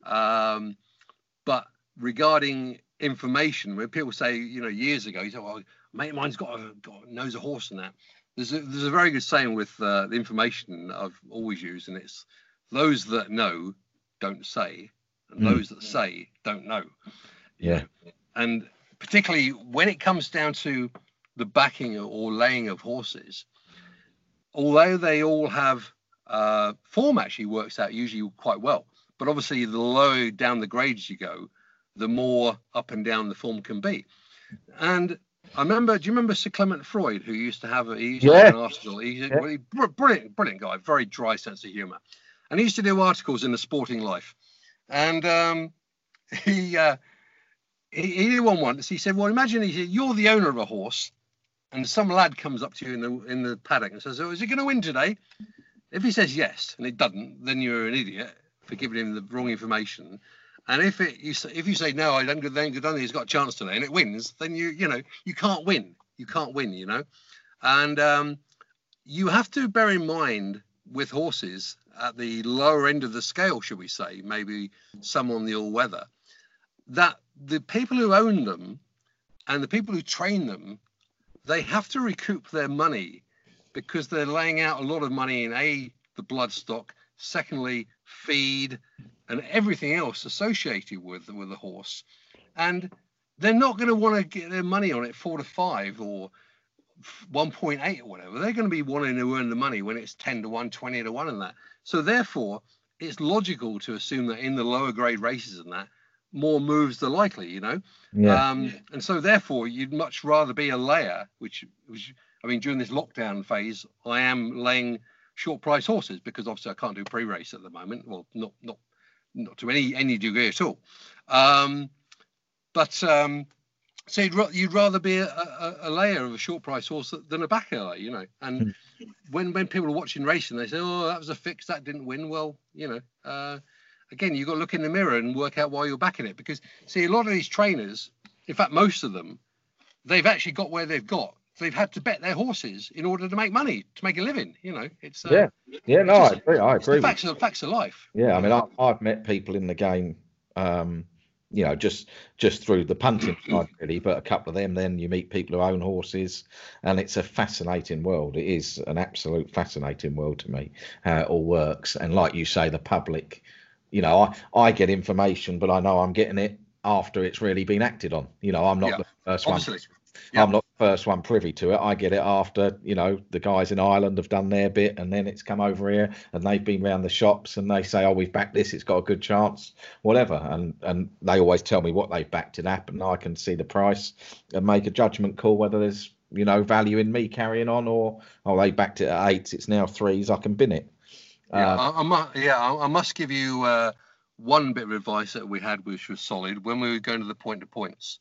Speaker 2: Um, but regarding information, when people say you know years ago, you say, well, mate of mine's got a got, knows a horse and that. There's a, there's a very good saying with uh, the information I've always used, and it's those that know don't say, and mm. those that say don't know.
Speaker 1: Yeah.
Speaker 2: And particularly when it comes down to the backing or laying of horses, although they all have uh, form actually works out usually quite well, but obviously the lower down the grades you go, the more up and down the form can be. And I remember, do you remember Sir Clement Freud, who used to have, a, he used to
Speaker 1: yeah.
Speaker 2: have an article, he's a yeah. brilliant, brilliant guy, very dry sense of humour. And he used to do articles in the Sporting Life. And um, he, uh, he he did one once, he said, well, imagine he said, you're the owner of a horse, and some lad comes up to you in the, in the paddock and says, oh, is he going to win today? If he says yes, and it doesn't, then you're an idiot for giving him the wrong information. And if it, you say, if you say no, I don't go then done. He's got a chance today, and it wins. Then you, you know, you can't win. You can't win. You know, and um, you have to bear in mind with horses at the lower end of the scale, should we say, maybe some on the all-weather, that the people who own them and the people who train them, they have to recoup their money because they're laying out a lot of money in a the bloodstock, secondly feed, and everything else associated with with the horse, and they're not going to want to get their money on it four to five or one point eight or whatever. They're going to be wanting to earn the money when it's ten to one, twenty to one, and that. So therefore, it's logical to assume that in the lower grade races and that, more moves are likely, you know.
Speaker 1: Yeah.
Speaker 2: Um, and so therefore, you'd much rather be a layer, which, which I mean, during this lockdown phase, I am laying short price horses because obviously I can't do pre-race at the moment. Well, not not. not to any any degree at all, um, but um, so you'd, you'd rather be a, a, a layer of a short price horse than a backer layer, you know. And when when people are watching racing, they say, "Oh, that was a fix, that didn't win." Well, you know, uh, again, you've got to look in the mirror and work out why you're backing it, because see, a lot of these trainers, in fact, most of them, they've actually got where they've got. They've had to bet their horses in order to make money, to make a living. You know, it's uh,
Speaker 1: yeah, yeah. No, just, I agree. I agree.
Speaker 2: The facts, of, facts of life.
Speaker 1: Yeah, I mean, I, I've met people in the game, um, you know, just just through the punting side, really. But a couple of them, then you meet people who own horses, and it's a fascinating world. It is an absolute fascinating world to me, how it all works. And like you say, the public, you know, I I get information, but I know I'm getting it after it's really been acted on. You know, I'm not
Speaker 2: yeah,
Speaker 1: the first
Speaker 2: obviously.
Speaker 1: one.
Speaker 2: Yeah.
Speaker 1: I'm not the first one privy to it. I get it after, you know, the guys in Ireland have done their bit, and then it's come over here and they've been round the shops and they say, oh, we've backed this, it's got a good chance, whatever. And and they always tell me what they've backed it up, and I can see the price and make a judgment call whether there's, you know, value in me carrying on, or, oh, they backed it at eights, it's now threes, I can bin it.
Speaker 2: Yeah,
Speaker 1: uh,
Speaker 2: I, I, mu- yeah, I, I must give you uh, one bit of advice that we had, which was solid, when we were going to the point to points.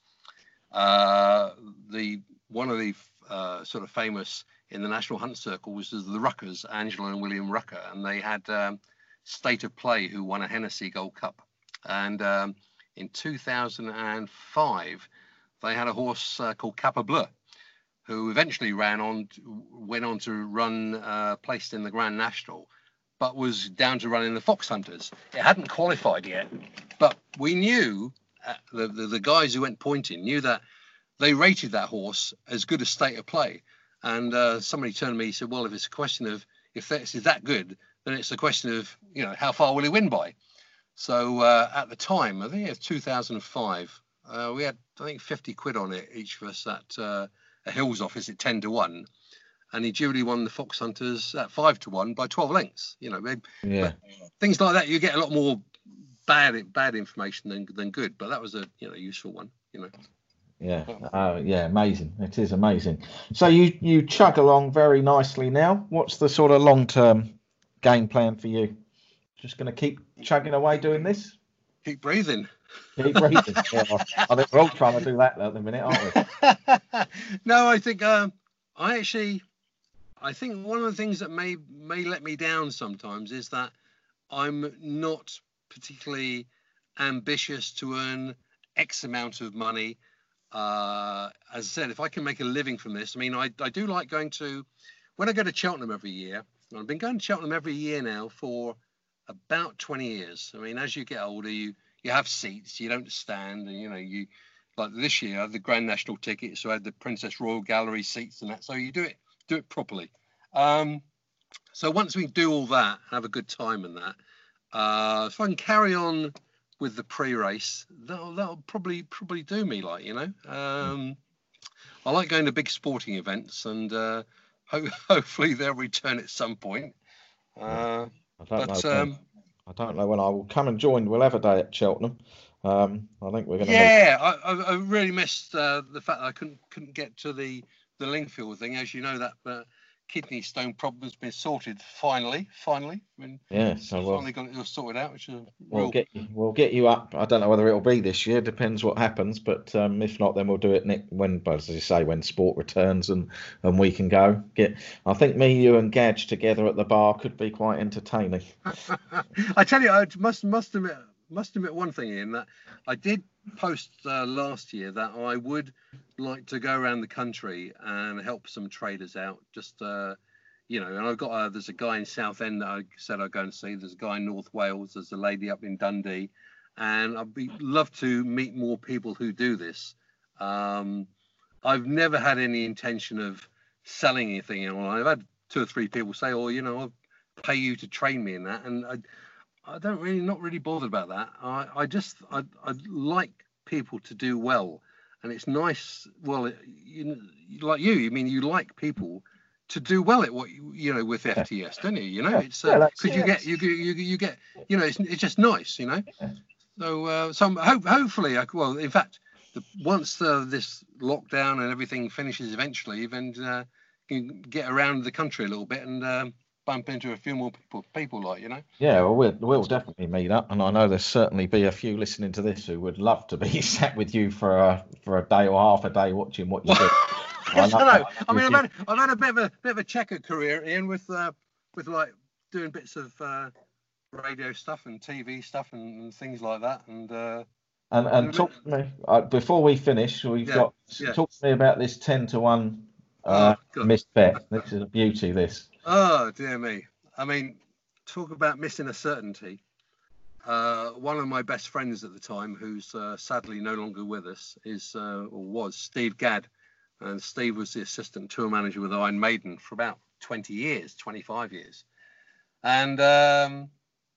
Speaker 2: Uh, the one of the uh, sort of famous in the National Hunt Circle was the Ruckers, Angela and William Rucker, and they had um, State of Play, who won a Hennessy Gold Cup. And um, in two thousand five, they had a horse uh, called Capper Bleu, who eventually ran on, to, went on to run, uh, placed in the Grand National, but was down to run in the Fox Hunters. It hadn't qualified yet, but we knew. Uh, the, the the guys who went pointing knew that they rated that horse as good as State of Play, and uh, somebody turned to me and said, well, if it's a question of if that's is that good, then it's a question of, you know, how far will he win by. So uh, at the time, I think it was two thousand five, uh, we had I think fifty quid on it each of us at uh, a Hills office at ten to one, and he duly won the Fox Hunters at five to one by twelve lengths. You know,
Speaker 1: yeah,
Speaker 2: things like that, you get a lot more bad bad information than than good, but that was a, you know, useful one, you know.
Speaker 1: Yeah, uh, yeah, amazing. It is amazing. So you you chug along very nicely now. What's the sort of long term game plan for you? Just going to keep chugging away doing this?
Speaker 2: Keep breathing.
Speaker 1: Keep breathing. Yeah, I think we're all trying to do that at the minute, aren't we?
Speaker 2: No, I think um, I actually, I think one of the things that may may let me down sometimes is that I'm not particularly ambitious to earn X amount of money. Uh, as I said, if I can make a living from this, I mean, I, I do like going to, when I go to Cheltenham every year, I've been going to Cheltenham every year now for about twenty years. I mean, as you get older, you, you have seats, you don't stand, and, you know, you, like this year, I had the Grand National ticket, so I had the Princess Royal Gallery seats and that, so you do it, do it properly. Um, so once we do all that, have a good time and that, uh, if I can carry on with the pre-race, that'll, that'll probably probably do me, like, you know. Um, I like going to big sporting events, and uh, ho- hopefully they'll return at some point. Uh,
Speaker 1: I don't
Speaker 2: but
Speaker 1: know.
Speaker 2: um,
Speaker 1: I don't know when I will come and join. We'll have a day at Cheltenham. Um, I think we're going to.
Speaker 2: Yeah, I, I, I really missed uh, the fact that I couldn't couldn't get to the the Lingfield thing. As you know, that uh, kidney stone problem's been sorted finally. Finally, I mean,
Speaker 1: yeah, so we'll,
Speaker 2: finally got it sorted out, which is a
Speaker 1: we'll
Speaker 2: real...
Speaker 1: get you, we'll get you up. I don't know whether it'll be this year. Depends what happens. But um, if not, then we'll do it next when, as you say, when sport returns and and we can go. Get. I think me, you, and Gadge together at the bar could be quite entertaining.
Speaker 2: I tell you, I must must admit must admit one thing, Ian, that I did post uh, last year that I would like to go around the country and help some traders out. Just uh, you know, and I've got uh, there's a guy in Southend that I said I'd go and see. There's a guy in North Wales. There's a lady up in Dundee, and I'd be love to meet more people who do this. Um, I've never had any intention of selling anything online. I've had two or three people say, "Oh, you know, I'll pay you to train me in that," and I, I don't really, not really bothered about that. I, I just, I, I like people to do well, and it's nice. Well, you, like you, I mean, you like people to do well at what you, you know, with F T S, don't you? You know, it's because uh, yeah, you get, you, you, you get, you know, it's, it's just nice, you know. Yeah. So, uh, so hope, hopefully, I, well, in fact, the, once uh, this lockdown and everything finishes eventually, then uh, you can get around the country a little bit and. Um, bump into a few more people, people like, you know.
Speaker 1: Yeah, well, we'll we'll definitely meet up, and I know there's certainly be a few listening to this who would love to be sat with you for a for a day or half a day watching what you do.
Speaker 2: I, know, I, I mean, I've had I've had a bit of a bit of a checker career, Ian, with uh, with like doing bits of uh, radio stuff and T V stuff and, and things like that, and. Uh,
Speaker 1: and and talk to me uh, before we finish. We've yeah, got yeah. talk to me about this ten to one uh, oh, missed bet. This is a beauty. This.
Speaker 2: Oh, dear me. I mean, talk about missing a certainty. Uh, one of my best friends at the time, who's uh, sadly no longer with us, is uh, or was Steve Gadd. And Steve was the assistant tour manager with Iron Maiden for about twenty years, twenty-five years. And um,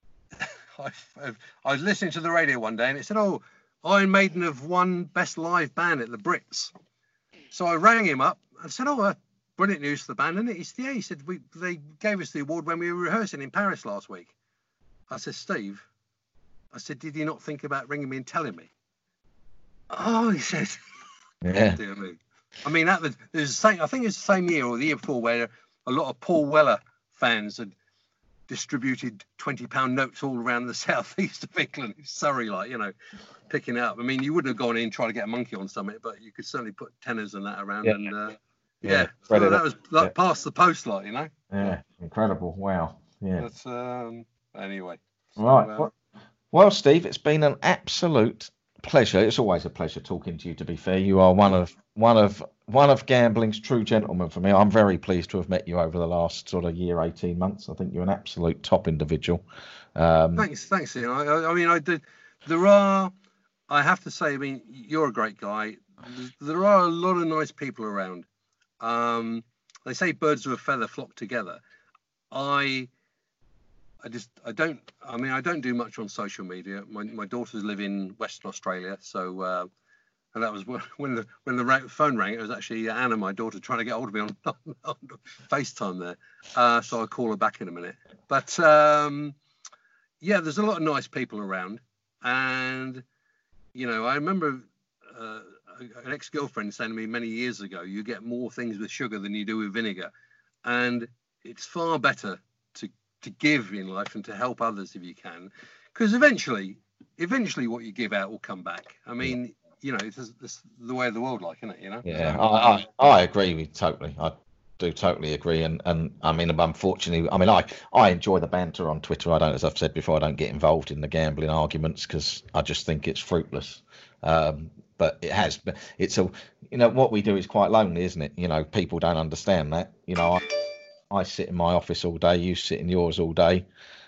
Speaker 2: I, I was listening to the radio one day and it said, oh, Iron Maiden have won Best Live Band at the Brits. So I rang him up and said, oh, uh, brilliant news for the band, isn't it? He said, yeah, he said, we, they gave us the award when we were rehearsing in Paris last week. I said, Steve, I said, did you not think about ringing me and telling me? Oh, he said,
Speaker 1: yeah.
Speaker 2: Dear me. I mean, that was, there's the same, I think it's the same year or the year before where a lot of Paul Weller fans had distributed twenty pound notes all around the southeast of England, Surrey, like, you know, picking up. I mean, you wouldn't have gone in and tried to get a monkey on something, but you could certainly put tenors and that around. Yeah. And, uh, Yeah, yeah. So that was like yeah. past the post, like, you know.
Speaker 1: Yeah, incredible. Wow. Yeah.
Speaker 2: But, um, anyway.
Speaker 1: So, right. Uh, well, well, Steve, it's been an absolute pleasure. It's always a pleasure talking to you. To be fair, you are one of one of one of gambling's true gentlemen for me. I'm very pleased to have met you over the last sort of year, eighteen months. I think you're an absolute top individual. Um,
Speaker 2: thanks, thanks. Ian. I, I mean, I did. There are. I have to say, I mean, you're a great guy. There are a lot of nice people around. Um, they say birds of a feather flock together. I, I just, I don't, I mean, I don't do much on social media. My my daughters live in Western Australia, so, uh, and that was when the when the phone rang. It was actually Anna, my daughter, trying to get hold of me on, on, on FaceTime there. Uh, so I'll call her back in a minute. But um, yeah, there's a lot of nice people around, and you know, I remember. Uh, an ex-girlfriend saying to me many years ago, you get more things with sugar than you do with vinegar. And it's far better to, to give in life and to help others if you can. Because eventually, eventually what you give out will come back. I mean, yeah. you know, it's, it's the way of the world, like, isn't it? You know.
Speaker 3: Yeah, so, I, I I agree with totally. I do totally agree, and and I mean, unfortunately, I mean, I I enjoy the banter on Twitter. I don't, as I've said before, I don't get involved in the gambling arguments because I just think it's fruitless. Um, but it has, it's a, you know, what we do is quite lonely, isn't it? You know, people don't understand that. You know, I, I sit in my office all day, you sit in yours all day.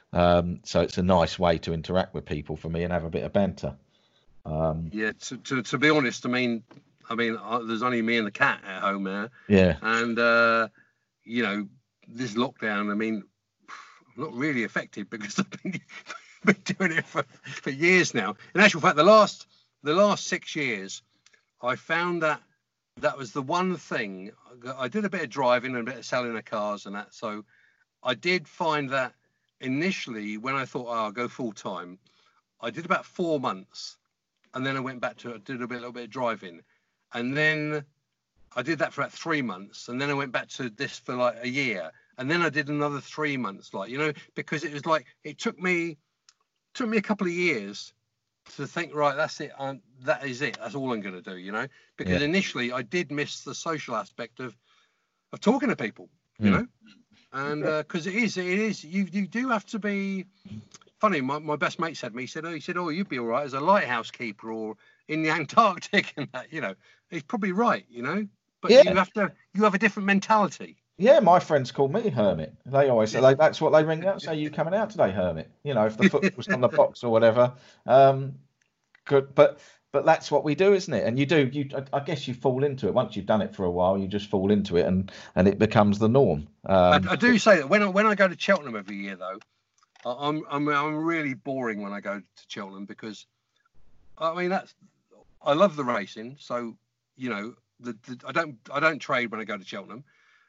Speaker 3: Um, so it's a nice way to interact with people for me and have a bit of banter. Um,
Speaker 2: yeah, to, to to be honest, I mean, I mean, uh, there's only me and the cat at home now.
Speaker 3: Yeah.
Speaker 2: And uh, you know, this lockdown, I mean, I'm not really affected because I've been, been doing it for, for years now. In actual fact, the last the last six years, I found that that was the one thing. I did a bit of driving and a bit of selling of cars and that, so I did find that. Initially, when I thought, oh, I'll go full time, I did about four months, and then I went back to did a bit, a little bit of driving, and then I did that for about three months, and then I went back to this for like a year, and then I did another three months, like you know, because it was like it took me took me a couple of years to think, right, that's it, um, that is it, that's all I'm going to do, you know, because yeah. initially I did miss the social aspect of of talking to people, you mm. know. And because uh, it is, it is, you you do have to be funny. My, my best mate said to me, he said, oh, he said, oh, you'd be all right as a lighthouse keeper or in the Antarctic and that, you know. He's probably right, you know. But yeah. you have to, you have a different mentality.
Speaker 3: Yeah, my friends call me Hermit. They always say, like, that's what they ring out. Say, you coming out today, Hermit? You know, if the foot was on the box or whatever. Um, good, but. But that's what we do, isn't it? And you do, you. I guess you fall into it. Once you've done it for a while, you just fall into it, and, and it becomes the norm. Um,
Speaker 2: I, I do say that when I, when I go to Cheltenham every year, though, I'm I'm I'm really boring when I go to Cheltenham because, I mean, that's I love the racing. So you know, the, the I don't I don't trade when I go to Cheltenham,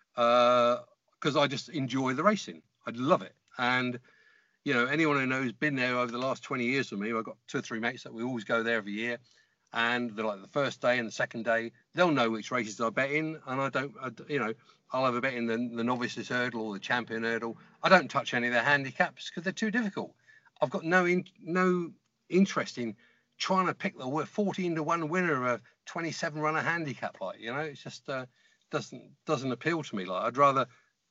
Speaker 2: because uh, I just enjoy the racing. I love it, and. You know, anyone who knows been there over the last twenty years with me, I've got two or three mates that we always go there every year, and they're like the first day and the second day, they'll know which races I bet in, and I don't, I, you know, I'll have a bet in the, the novices hurdle or the champion hurdle. I don't touch any of their handicaps because they're too difficult. I've got no in, no interest in trying to pick the fourteen to one winner of a twenty-seven runner handicap. Like, you know, it's just uh, doesn't doesn't appeal to me. Like, I'd rather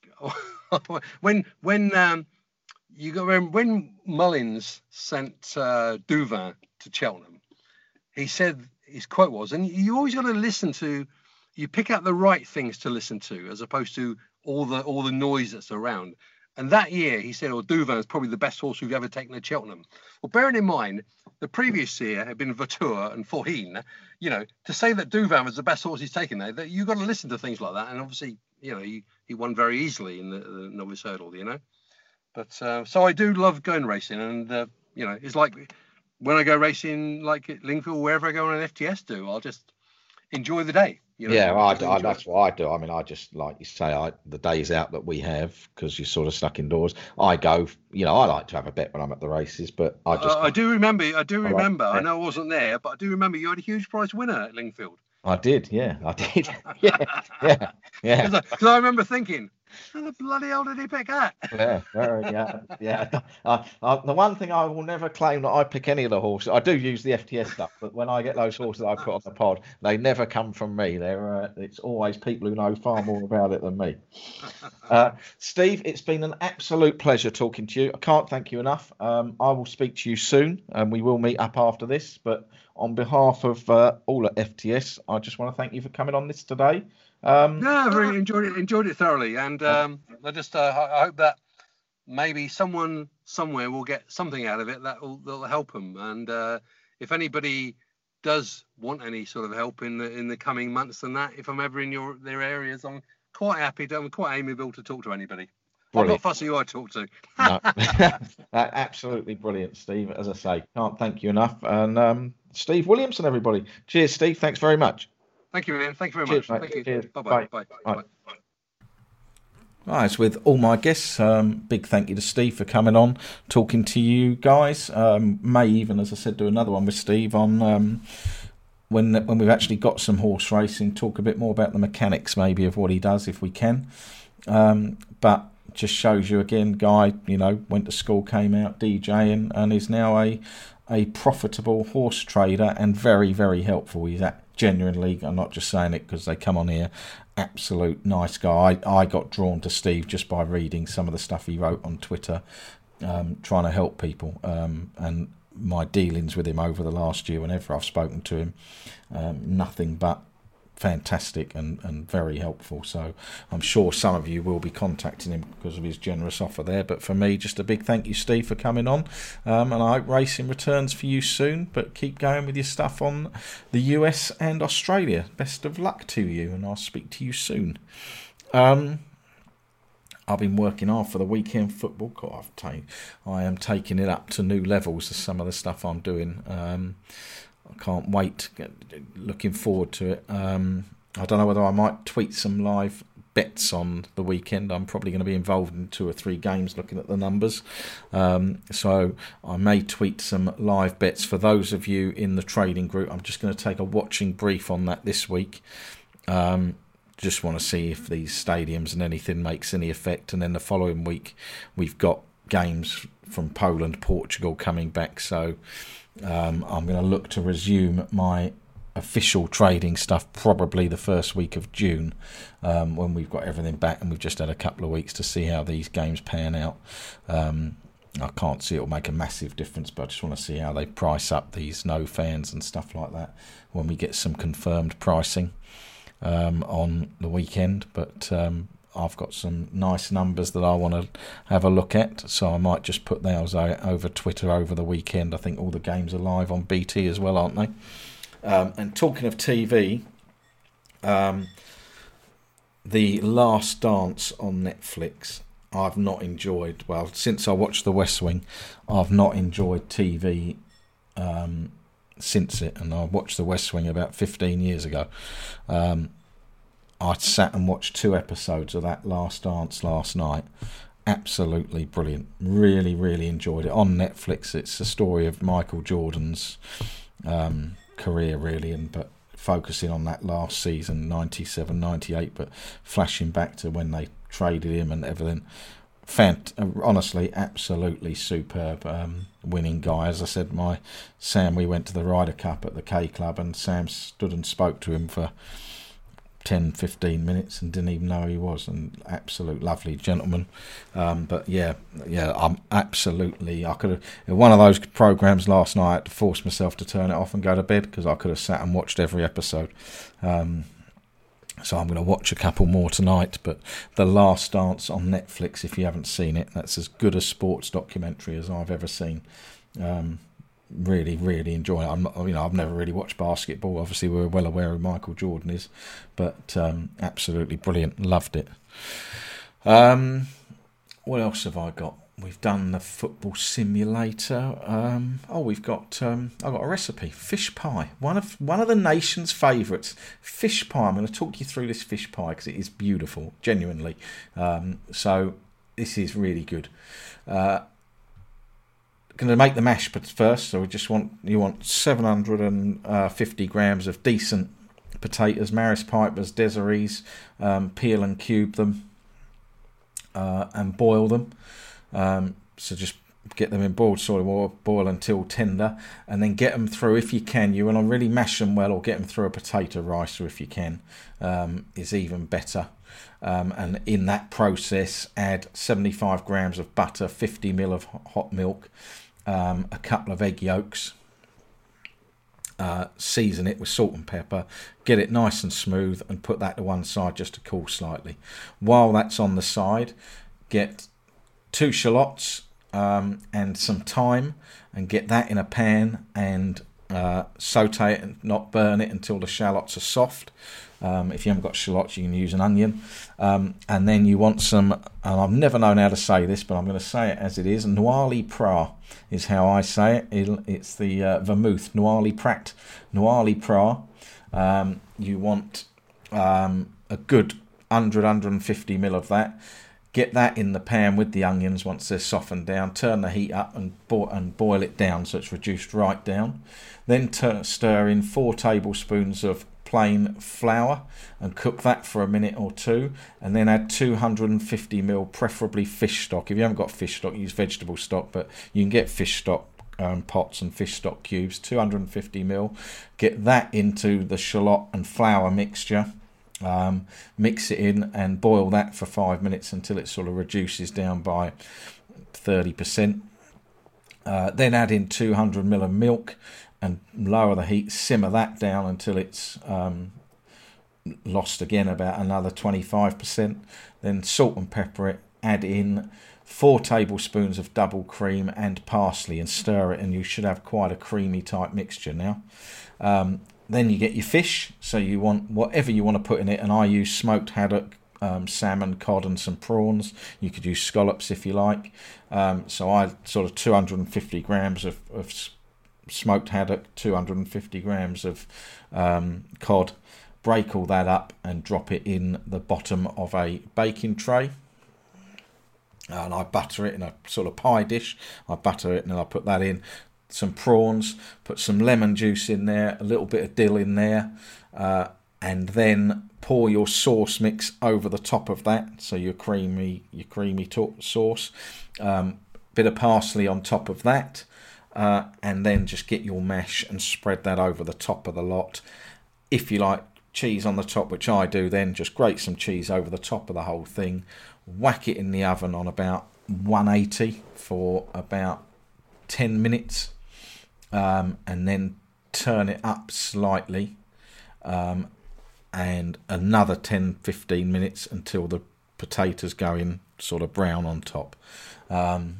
Speaker 2: when when um. You go when Mullins sent uh, Duvin to Cheltenham, he said his quote was, and you always got to listen to, you pick out the right things to listen to as opposed to all the all the noise that's around. And that year he said, "Oh, Duvin is probably the best horse we've ever taken to Cheltenham." Well, bearing in mind the previous year had been Vautour and Forhin, you know, to say that Duvin was the best horse he's taken there, that you got to listen to things like that. And obviously, you know, he he won very easily in the, the novice hurdle, you know. But uh, so I do love going racing, and uh, you know, it's like when I go racing, like at Lingfield, wherever I go on an F T S do, I'll just enjoy the day. You know,
Speaker 3: yeah, I, I, that's what I do. I mean, I just, like you say, I, the days out that we have, because you're sort of stuck indoors, I go, you know, I like to have a bet when I'm at the races, but I just...
Speaker 2: Uh, I do remember, I do remember, I, like, I know I wasn't there, but I do remember you had a huge prize winner at Lingfield.
Speaker 3: I did, yeah, I did. yeah, yeah, yeah.
Speaker 2: Because I, I remember thinking, how the bloody hell did he pick that?
Speaker 3: Yeah, very, yeah, yeah. I, I, the one thing I will never claim that I pick any of the horses. I do use the F T S stuff, but when I get those horses I put on the pod, they never come from me. They're uh, it's always people who know far more about it than me. Uh, Steve, it's been an absolute pleasure talking to you. I can't thank you enough. Um, I will speak to you soon, and we will meet up after this. But on behalf of uh, all at F T S, I just want to thank you for coming on this today. Um,
Speaker 2: no, I really enjoyed it. Enjoyed it thoroughly, and um, I just uh, I hope that maybe someone somewhere will get something out of it that will that'll help them. And uh, if anybody does want any sort of help in the in the coming months, and that, if I'm ever in your their areas, I'm quite happy. To, I'm quite amiable to talk to anybody. Brilliant. I'm not fussy who I talk to.
Speaker 3: No. Absolutely brilliant, Steve. As I say, can't thank you enough. And um, Steve Williamson, everybody. Cheers, Steve. Thanks very much.
Speaker 2: Thank you, man. Thank you very
Speaker 3: Cheers,
Speaker 2: much.
Speaker 3: Mate.
Speaker 2: Thank you.
Speaker 3: Cheers.
Speaker 2: Bye-bye.
Speaker 3: Bye.
Speaker 2: Bye.
Speaker 3: Bye.
Speaker 2: Bye.
Speaker 1: Right, as with all my guests, um, big thank you to Steve for coming on, talking to you guys. Um, may even, as I said, do another one with Steve on um, when when we've actually got some horse racing, talk a bit more about the mechanics maybe of what he does if we can. Um, but just shows you again, guy, you know, went to school, came out DJing, and is now a a profitable horse trader and very, very helpful. He's at, genuinely, I'm not just saying it because they come on here, absolute nice guy. I, I got drawn to Steve just by reading some of the stuff he wrote on Twitter, um, trying to help people, um, and my dealings with him over the last year, whenever I've spoken to him, um, nothing but fantastic and, and very helpful. So I'm sure some of you will be contacting him because of his generous offer there. But for me, just a big thank you, Steve, for coming on. Um, and I hope racing returns for you soon. But keep going with your stuff on the U S and Australia. Best of luck to you, and I'll speak to you soon. Um, I've been working hard for the weekend football. God, I've ta- I am taking it up to new levels of some of the stuff I'm doing. Um, I can't wait. Looking forward to it. Um, I don't know whether I might tweet some live bets on the weekend. I'm probably going to be involved in two or three games looking at the numbers. Um, so I may tweet some live bets for those of you in the trading group. I'm just going to take a watching brief on that this week. Um, just want to see if these stadiums and anything makes any effect. And then the following week, we've got games from Poland, Portugal coming back. So Um, I'm going to look to resume my official trading stuff probably the first week of June, um, when we've got everything back and we've just had a couple of weeks to see how these games pan out. Um, I can't see it'll make a massive difference, but I just want to see how they price up these no fans and stuff like that when we get some confirmed pricing um, on the weekend. But um, I've got some nice numbers that I want to have a look at, so I might just put those out over Twitter over the weekend. I think all the games are live on B T as well, aren't they? Um, and talking of T V, um, The Last Dance on Netflix, I've not enjoyed. Well, since I watched The West Wing, I've not enjoyed T V um, since it, and I watched The West Wing about fifteen years ago. Um, I sat and watched two episodes of that Last Dance last night. Absolutely brilliant. Really, really enjoyed it. On Netflix, it's the story of Michael Jordan's um, career, really, and but focusing on that last season, ninety-seven ninety-eight, but flashing back to when they traded him and everything. Fant- honestly, absolutely superb. Um, winning guy. As I said, my Sam, we went to the Ryder Cup at the K Club, and Sam stood and spoke to him for ten, fifteen minutes and didn't even know who he was, and absolute lovely gentleman. Um, but yeah, yeah, I'm absolutely, I could have, one of those programs last night, I had to force myself to turn it off and go to bed because I could have sat and watched every episode. Um, so I'm going to watch a couple more tonight. But The Last Dance on Netflix, if you haven't seen it, that's as good a sports documentary as I've ever seen. Um, really, really enjoy it. I'm not, you know, I've never really watched basketball. Obviously, we're well aware who Michael Jordan is, but um, absolutely brilliant. Loved it. Um, what else have I got? We've done the football simulator. Um, oh, we've got um, I've got a recipe: fish pie. One of one of the nation's favourites, fish pie. I'm going to talk you through this fish pie because it is beautiful, genuinely. Um, so this is really good. Uh, going to make the mash first, so we just want you want seven hundred fifty grams of decent potatoes, Maris Pipers, Desirees. Um, peel and cube them uh, and boil them. Um, so just get them in boiled soy water, boil until tender, and then get them through, if you can, you want to really mash them well, or get them through a potato ricer if you can, um, is even better. Um, and in that process, add seventy-five grams of butter, fifty mil of hot milk, um, a couple of egg yolks, uh, season it with salt and pepper, get it nice and smooth, and put that to one side just to cool slightly. While that's on the side, get two shallots um, and some thyme, and get that in a pan and uh, saute it and not burn it until the shallots are soft. Um, if you haven't got shallots, you can use an onion. Um, and then you want some, and I've never known how to say this, but I'm going to say it as it is, Noirli Prat is how I say it. It'll, it's the uh, vermouth, Noirli Prat, Noirli Prat. Um, you want um, a good one hundred, one hundred fifty mil of that. Get that in the pan with the onions once they're softened down. Turn the heat up and, bo- and boil it down so it's reduced right down. Then t- stir in four tablespoons of plain flour and cook that for a minute or two. And then add two hundred fifty mil, preferably fish stock. If you haven't got fish stock, use vegetable stock, but you can get fish stock um, pots and fish stock cubes, two hundred fifty mil. Get that into the shallot and flour mixture. Um, mix it in and boil that for five minutes until it sort of reduces down by thirty percent. Uh, then add in two hundred mil of milk and lower the heat, simmer that down until it's um, lost again about another twenty-five percent. Then salt and pepper it, add in four tablespoons of double cream and parsley and stir it, and you should have quite a creamy type mixture now. Um, then you get your fish, so you want whatever you want to put in it, and I use smoked haddock, um, salmon, cod and some prawns. You could use scallops if you like. Um, so I sort of two hundred fifty grams of, of smoked haddock, two hundred fifty grams of um, cod, break all that up and drop it in the bottom of a baking tray. And I butter it in a sort of pie dish. I butter it and then I put that in. Some prawns, put some lemon juice in there, a little bit of dill in there, uh, and then pour your sauce mix over the top of that. So your creamy, your creamy to- sauce, um, bit of parsley on top of that, uh, and then just get your mash and spread that over the top of the lot. If you like cheese on the top, which I do, then just grate some cheese over the top of the whole thing. Whack it in the oven on about one eighty for about ten minutes. Um, and then turn it up slightly um, and another ten to fifteen minutes until the potatoes go in sort of brown on top. Um,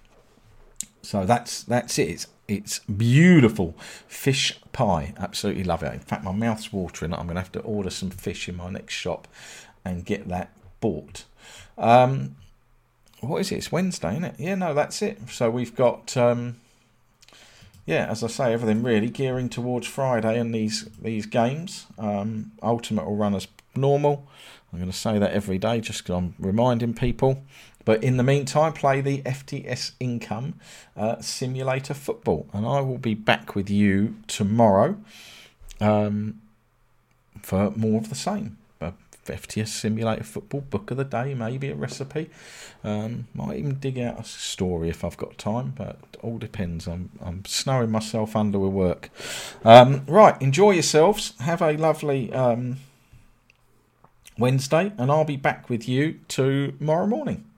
Speaker 1: so that's that's it. It's, it's beautiful fish pie. Absolutely love it. In fact, my mouth's watering. I'm going to have to order some fish in my next shop and get that bought. Um, what is it? It's Wednesday, isn't it? Yeah, no, that's it. So we've got... Um, Yeah, as I say, everything really gearing towards Friday and these these games. Um, Ultimate will run as normal. I'm going to say that every day just because I'm reminding people. But in the meantime, play the F T S Income uh, Simulator Football. And I will be back with you tomorrow um, for more of the same. F T S Simulator Football, book of the day, maybe a recipe. Um, might even dig out a story if I've got time, but it all depends. I'm I'm snowing myself under with work. Um, right, enjoy yourselves. Have a lovely um, Wednesday, and I'll be back with you tomorrow morning.